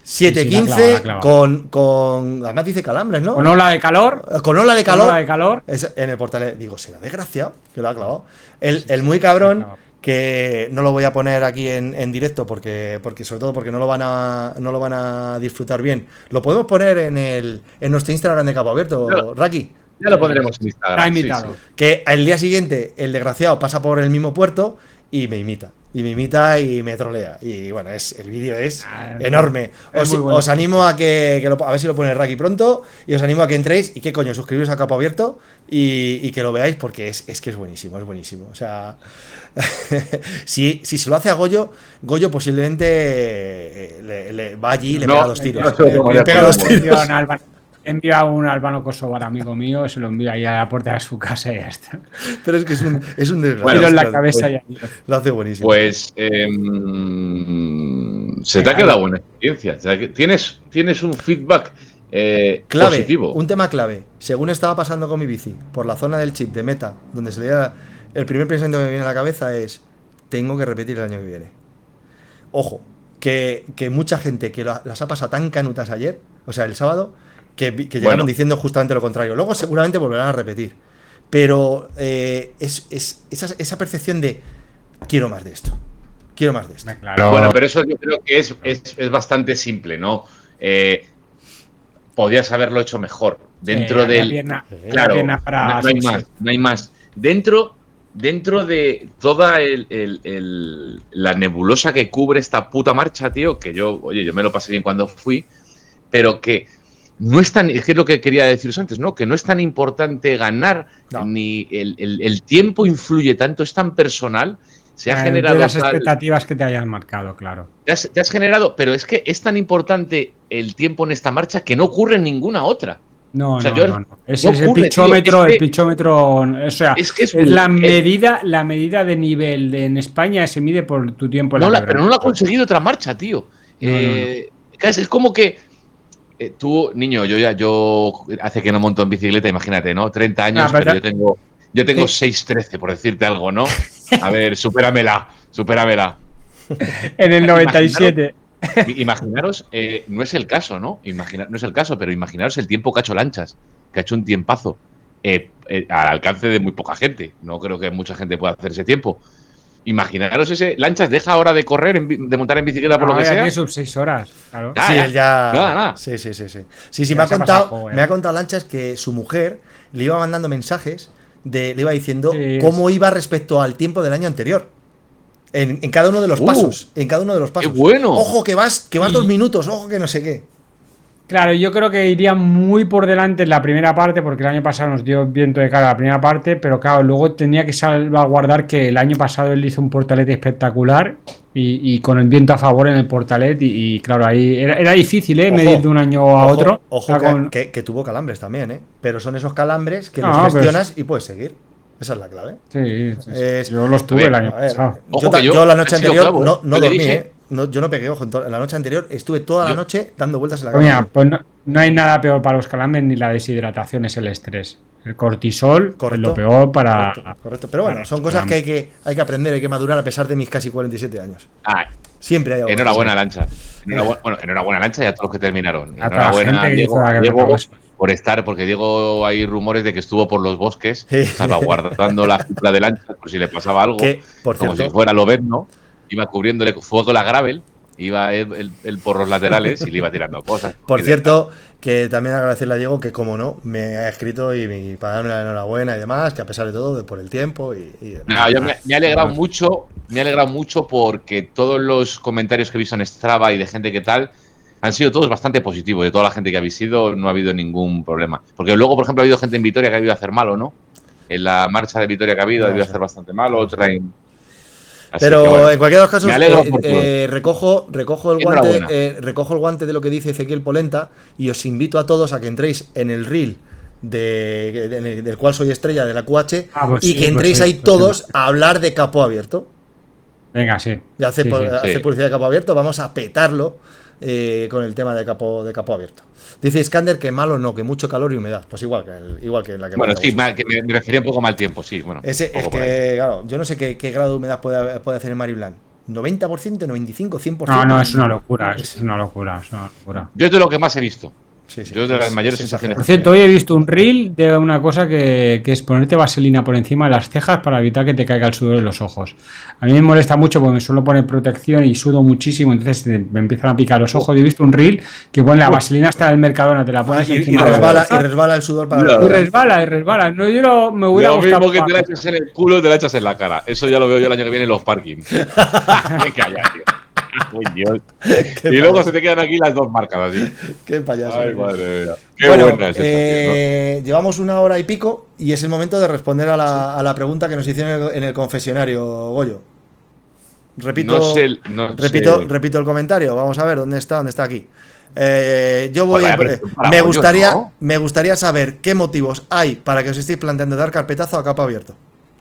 B: 7:15 con. Además dice calambres, ¿no?
D: Con ola de calor.
B: Con ola de calor.
D: Con ola de calor.
B: En el portalet. Digo, será desgraciado que lo ha clavado. El muy cabrón. Que no lo voy a poner aquí en directo porque sobre todo porque no lo van a disfrutar bien. Lo podemos poner en nuestro Instagram de Capo Abierto, Raki.
C: Ya lo pondremos en Instagram.
D: Está invitado.
C: Sí.
B: Que al día siguiente el desgraciado pasa por el mismo puerto y me imita. Y me trolea. Y bueno, el vídeo es enorme. Os animo a que a ver si lo pone Raki pronto. Y os animo a que entréis y que suscribiros a Capo Abierto y que lo veáis porque es que es buenísimo. O sea, si se lo hace a Goyo posiblemente le va allí y le pega 2 tiros. Le pega 2 tiros.
D: Envía a un albano kosovar amigo mío, se lo envía ahí a la puerta de su casa y ya está.
B: Pero es que es un desgraciado.
C: Bueno,
D: en la cabeza
C: pues,
D: y
B: lo hace buenísimo.
C: Pues se te ha quedado buena experiencia. O sea, que tienes un feedback
B: clave,
C: positivo.
B: un tema clave. Según estaba pasando con mi bici por la zona del chip de meta, donde se leía, el primer pensamiento que me viene a la cabeza es: tengo que repetir el año que viene. Ojo, que mucha gente que las ha pasado tan canutas ayer, o sea, el sábado, que llegaron diciendo justamente lo contrario. Luego seguramente volverán a repetir. Pero esa percepción de quiero más de esto.
D: claro.
C: Bueno, pero eso yo creo que es bastante simple, ¿no? Podías haberlo hecho mejor. Dentro del. Claro, no hay más. Dentro de toda la nebulosa que cubre esta puta marcha, tío, que yo me lo pasé bien cuando fui, pero que no es tan, es lo que quería deciros antes, ¿no? Que no es tan importante ganar, ni el tiempo influye tanto, es tan personal. Se ha generado
D: las expectativas que te hayan marcado, claro.
C: Te has generado, pero es que es tan importante el tiempo en esta marcha que no ocurre en ninguna otra.
D: No.
C: Ese
D: es el pichómetro, o sea, es la medida de nivel en España se mide por tu tiempo en
C: pero no lo ha conseguido otra marcha, tío. Es como que tú, niño, yo hace que no monto en bicicleta, imagínate, ¿no? 30 años, pero yo tengo 6'13", por decirte algo, ¿no? A ver, supéramela.
D: En el 97.
C: Imaginaros, no es el caso, ¿no? No es el caso, pero imaginaros el tiempo que ha hecho Lanchas, que ha hecho un tiempazo al alcance de muy poca gente. No creo que mucha gente pueda hacer ese tiempo. Imaginaros ese. Lanchas deja ahora de correr, de montar en bicicleta por lo que sea.
D: Tiene sus 6 horas, claro.
B: Sí, él ya.
C: Nada.
B: Sí. Me ha contado Lanchas que su mujer le iba mandando mensajes le iba diciendo
D: Sí,
B: cómo iba respecto al tiempo del año anterior. En cada uno de los pasos. En cada uno de los pasos.
C: ¡Qué bueno!
B: Ojo, que vas 2 minutos, ojo, que no sé qué.
D: Claro, yo creo que iría muy por delante en la primera parte, porque el año pasado nos dio viento de cara la primera parte, pero claro, luego tenía que salvaguardar que el año pasado él hizo un Portalet espectacular y con el viento a favor en el Portalet, y claro, ahí era difícil,
B: Ojo,
D: medir de un año a otro.
B: Ojo,
D: Era con-
B: que tuvo calambres también, ¿eh? Pero son esos calambres que
D: No,
B: los
D: pero
B: gestionas y puedes seguir. Esa es la clave.
D: Sí, sí, sí.
B: Es-
D: Yo los tuve el año
B: A ver,
D: pasado.
C: Ojo que
B: yo
C: yo
B: la noche
C: he sido
B: anterior
C: clavo,
B: no
C: yo le
B: dormí,
C: dije-
B: ¿eh? Yo no pegué ojo. La noche anterior estuve toda la
C: Yo-
B: noche dando vueltas en la
D: Pues mira,
B: cama.
D: pues no hay nada peor para los calambres ni la deshidratación, es el estrés. El cortisol es lo peor para.
B: Correcto. Pero bueno,
D: para
B: son
D: los
B: cosas que
D: calambres.
B: hay que aprender, hay que madurar a pesar de mis casi 47 años.
C: Ah,
B: Siempre hay algo.
C: enhorabuena, Lancha. Enhorabuena, Lancha, y a todos los que terminaron.
D: A toda la
C: Enhorabuena,
D: gente que hizo la
C: Diego,
D: guerra.
C: por estar, porque Diego hay rumores de que estuvo por los bosques,
B: Sí.
C: salvaguardando la cúpula de Lancha, por si le pasaba algo,
B: Que, por
C: como
B: cierto,
C: si fuera Lobezno, iba cubriéndole fuego la gravel, iba él por los laterales y le iba tirando cosas.
B: por cierto, que también agradecerle a Diego que, como no, me ha escrito y para darme la enhorabuena y demás, que a pesar de todo, por el tiempo y demás.
C: No, yo me he alegrado mucho porque todos los comentarios que he visto en Strava y de gente que tal han sido todos bastante positivos. De toda la gente que habéis ido no ha habido ningún problema. Porque luego, por ejemplo, ha habido gente en Vitoria que ha ido a hacer malo, ¿no? En la marcha de Vitoria que ha habido, ha ido a hacer bastante malo, otra en... Así
B: Pero
C: que, bueno,
B: en cualquiera de los casos,
C: me alegro por todos.
B: recojo
C: Enhorabuena.
B: el guante de lo que dice Ezequiel Polenta y os invito a todos a que entréis en el reel del cual soy estrella de la QH
D: Pues
B: y
D: sí,
B: que entréis
D: pues sí,
B: ahí todos a hablar de Capo Abierto.
D: Venga, sí.
B: Y hacer,
D: Sí, sí.
B: hacer publicidad de Capo Abierto, vamos a petarlo con el tema de Capo Abierto. Dice Iskander que malo no, que mucho calor y humedad. Pues igual que en la que
C: bueno,
B: manda
C: sí,
B: vosotros.
C: que me refería un poco mal tiempo, sí. Bueno,
B: Es
C: un poco por ahí.
B: que, claro, yo no sé qué grado de humedad puede hacer en Mariblan. 90%, 95%, 100%.
D: No, es una locura, es una locura.
C: Yo es de lo que más he visto.
B: Sí, sí,
C: Yo de las
B: es
C: mayores
B: sensacional.
D: Por cierto, hoy he visto un reel de una cosa que es ponerte vaselina por encima de las cejas para evitar que te caiga el sudor en los ojos. A mí me molesta mucho porque me suelo poner protección y sudo muchísimo, entonces me empiezan a picar los ojos. Y he visto un reel que pone la vaselina hasta en el Mercadona, te la pones
B: Y
D: encima de la
B: resbala,
D: ceja.
B: y resbala el sudor para
C: Ya.
D: Y resbala. No, yo no, me hubiera
C: Lo
D: gustado.
C: mismo que te la echas en el culo, te la echas en la cara. Eso ya lo veo yo el año que viene en los parkings. Me calla, tío. Uy, Dios. Y luego se te quedan aquí las dos marcas así.
B: Qué payaso.
C: Ay, madre mía. Qué
B: Bueno,
C: buena es esta, tío,
B: llevamos 1 hora y pico y es el momento de responder a la pregunta que nos hicieron en el confesionario, Goyo. Repito, repito el comentario. Vamos a ver dónde está aquí. Yo voy.
C: Pues vaya, pero para
B: me
C: Goyo, ¿no?
B: me gustaría saber qué motivos hay para que os estéis planteando dar carpetazo a Capo Abierto.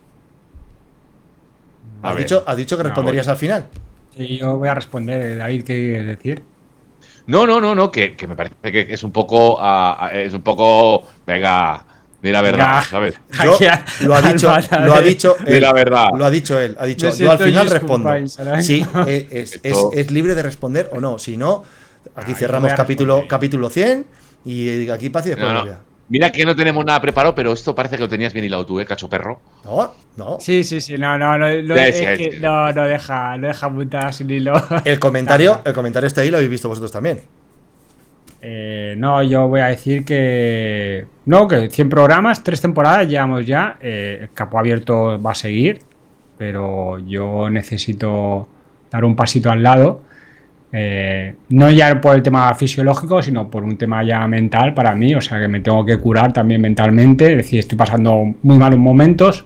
C: A
B: Has
C: ver.
B: dicho que responderías al final.
D: Sí, yo voy a responder, David, ¿qué quieres decir?
C: No, que me parece que es un poco. Venga, di la verdad,
D: Venga.
C: ¿sabes?
B: Yo, lo ha dicho
C: Di
B: él.
C: la verdad.
B: Lo ha dicho él. Ha dicho,
D: Me
B: yo al
D: siento
B: final
D: Jesús
B: respondo.
D: País, ¿sabes?
B: Sí,
C: Esto-
B: es libre de responder o no. Si no, aquí
D: yo
B: cerramos
D: voy a
B: capítulo,
D: responder.
B: capítulo 100 y aquí paz y después
C: No, no.
B: gloria.
C: Mira que no tenemos nada preparado, pero esto parece que lo tenías bien hilado tú, cacho perro.
B: No.
D: Sí, no,
C: Ya
D: es
C: decía,
D: que
C: sí.
D: no deja puntar sin hilo.
B: El comentario está ahí, lo habéis visto vosotros también.
D: No, yo voy a decir que 100 programas, 3 temporadas llevamos ya. El Capo Abierto va a seguir, pero yo necesito dar un pasito al lado. No ya por el tema fisiológico, sino por un tema ya mental para mí, o sea que me tengo que curar también mentalmente, es decir, estoy pasando muy malos momentos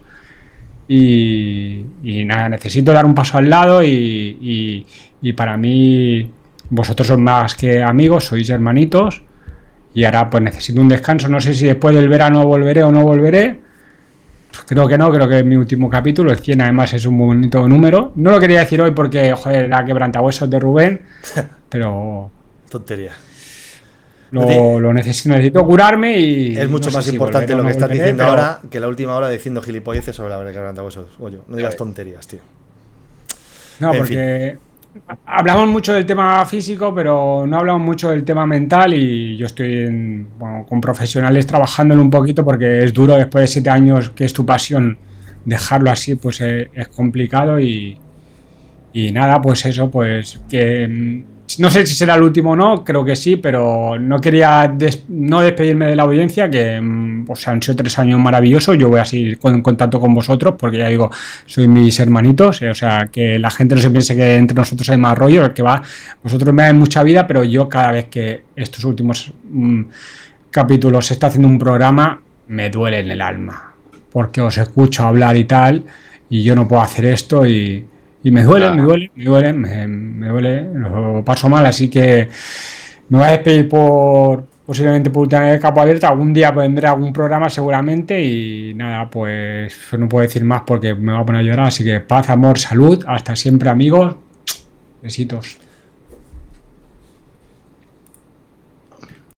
D: y nada, necesito dar un paso al lado y para mí vosotros sois más que amigos, sois hermanitos y ahora pues necesito un descanso, no sé si después del verano volveré o no volveré. Creo que no, creo que es mi último capítulo, el 100 además es un bonito número. No lo quería decir hoy porque, joder, era quebrantahuesos de Rubén, pero
B: Tontería.
D: lo necesito curarme y...
B: Es mucho
D: no sé
B: más
D: si
B: importante
D: volveré o
B: lo
D: no
B: que estás
D: volveré,
B: diciendo
D: pero-
B: ahora que la última hora diciendo gilipolleces sobre la garganta-huesos. Oye, no digas tonterías, tío.
D: No,
B: En
D: porque hablamos mucho del tema físico, pero no hablamos mucho del tema mental y yo estoy con profesionales trabajándolo un poquito porque es duro después de 7 años que es tu pasión dejarlo así, pues es complicado y nada, pues eso, pues que no sé si será el último o no, creo que sí, pero no quería no despedirme de la audiencia, que han sido 3 años maravillosos. Yo voy a seguir en contacto con vosotros porque ya digo, sois mis hermanitos, o sea, que la gente no se piense que entre nosotros hay más rollo, que va, vosotros me dais mucha vida, pero yo cada vez que estos últimos capítulos se está haciendo un programa, me duele en el alma, porque os escucho hablar y tal, y yo no puedo hacer esto y me duele, me duele, lo paso mal, así que me voy a despedir posiblemente por última vez Capo Abierto. Algún día vendrá algún programa seguramente y nada, pues no puedo decir más porque me va a poner a llorar, así que paz, amor, salud, hasta siempre amigos, besitos.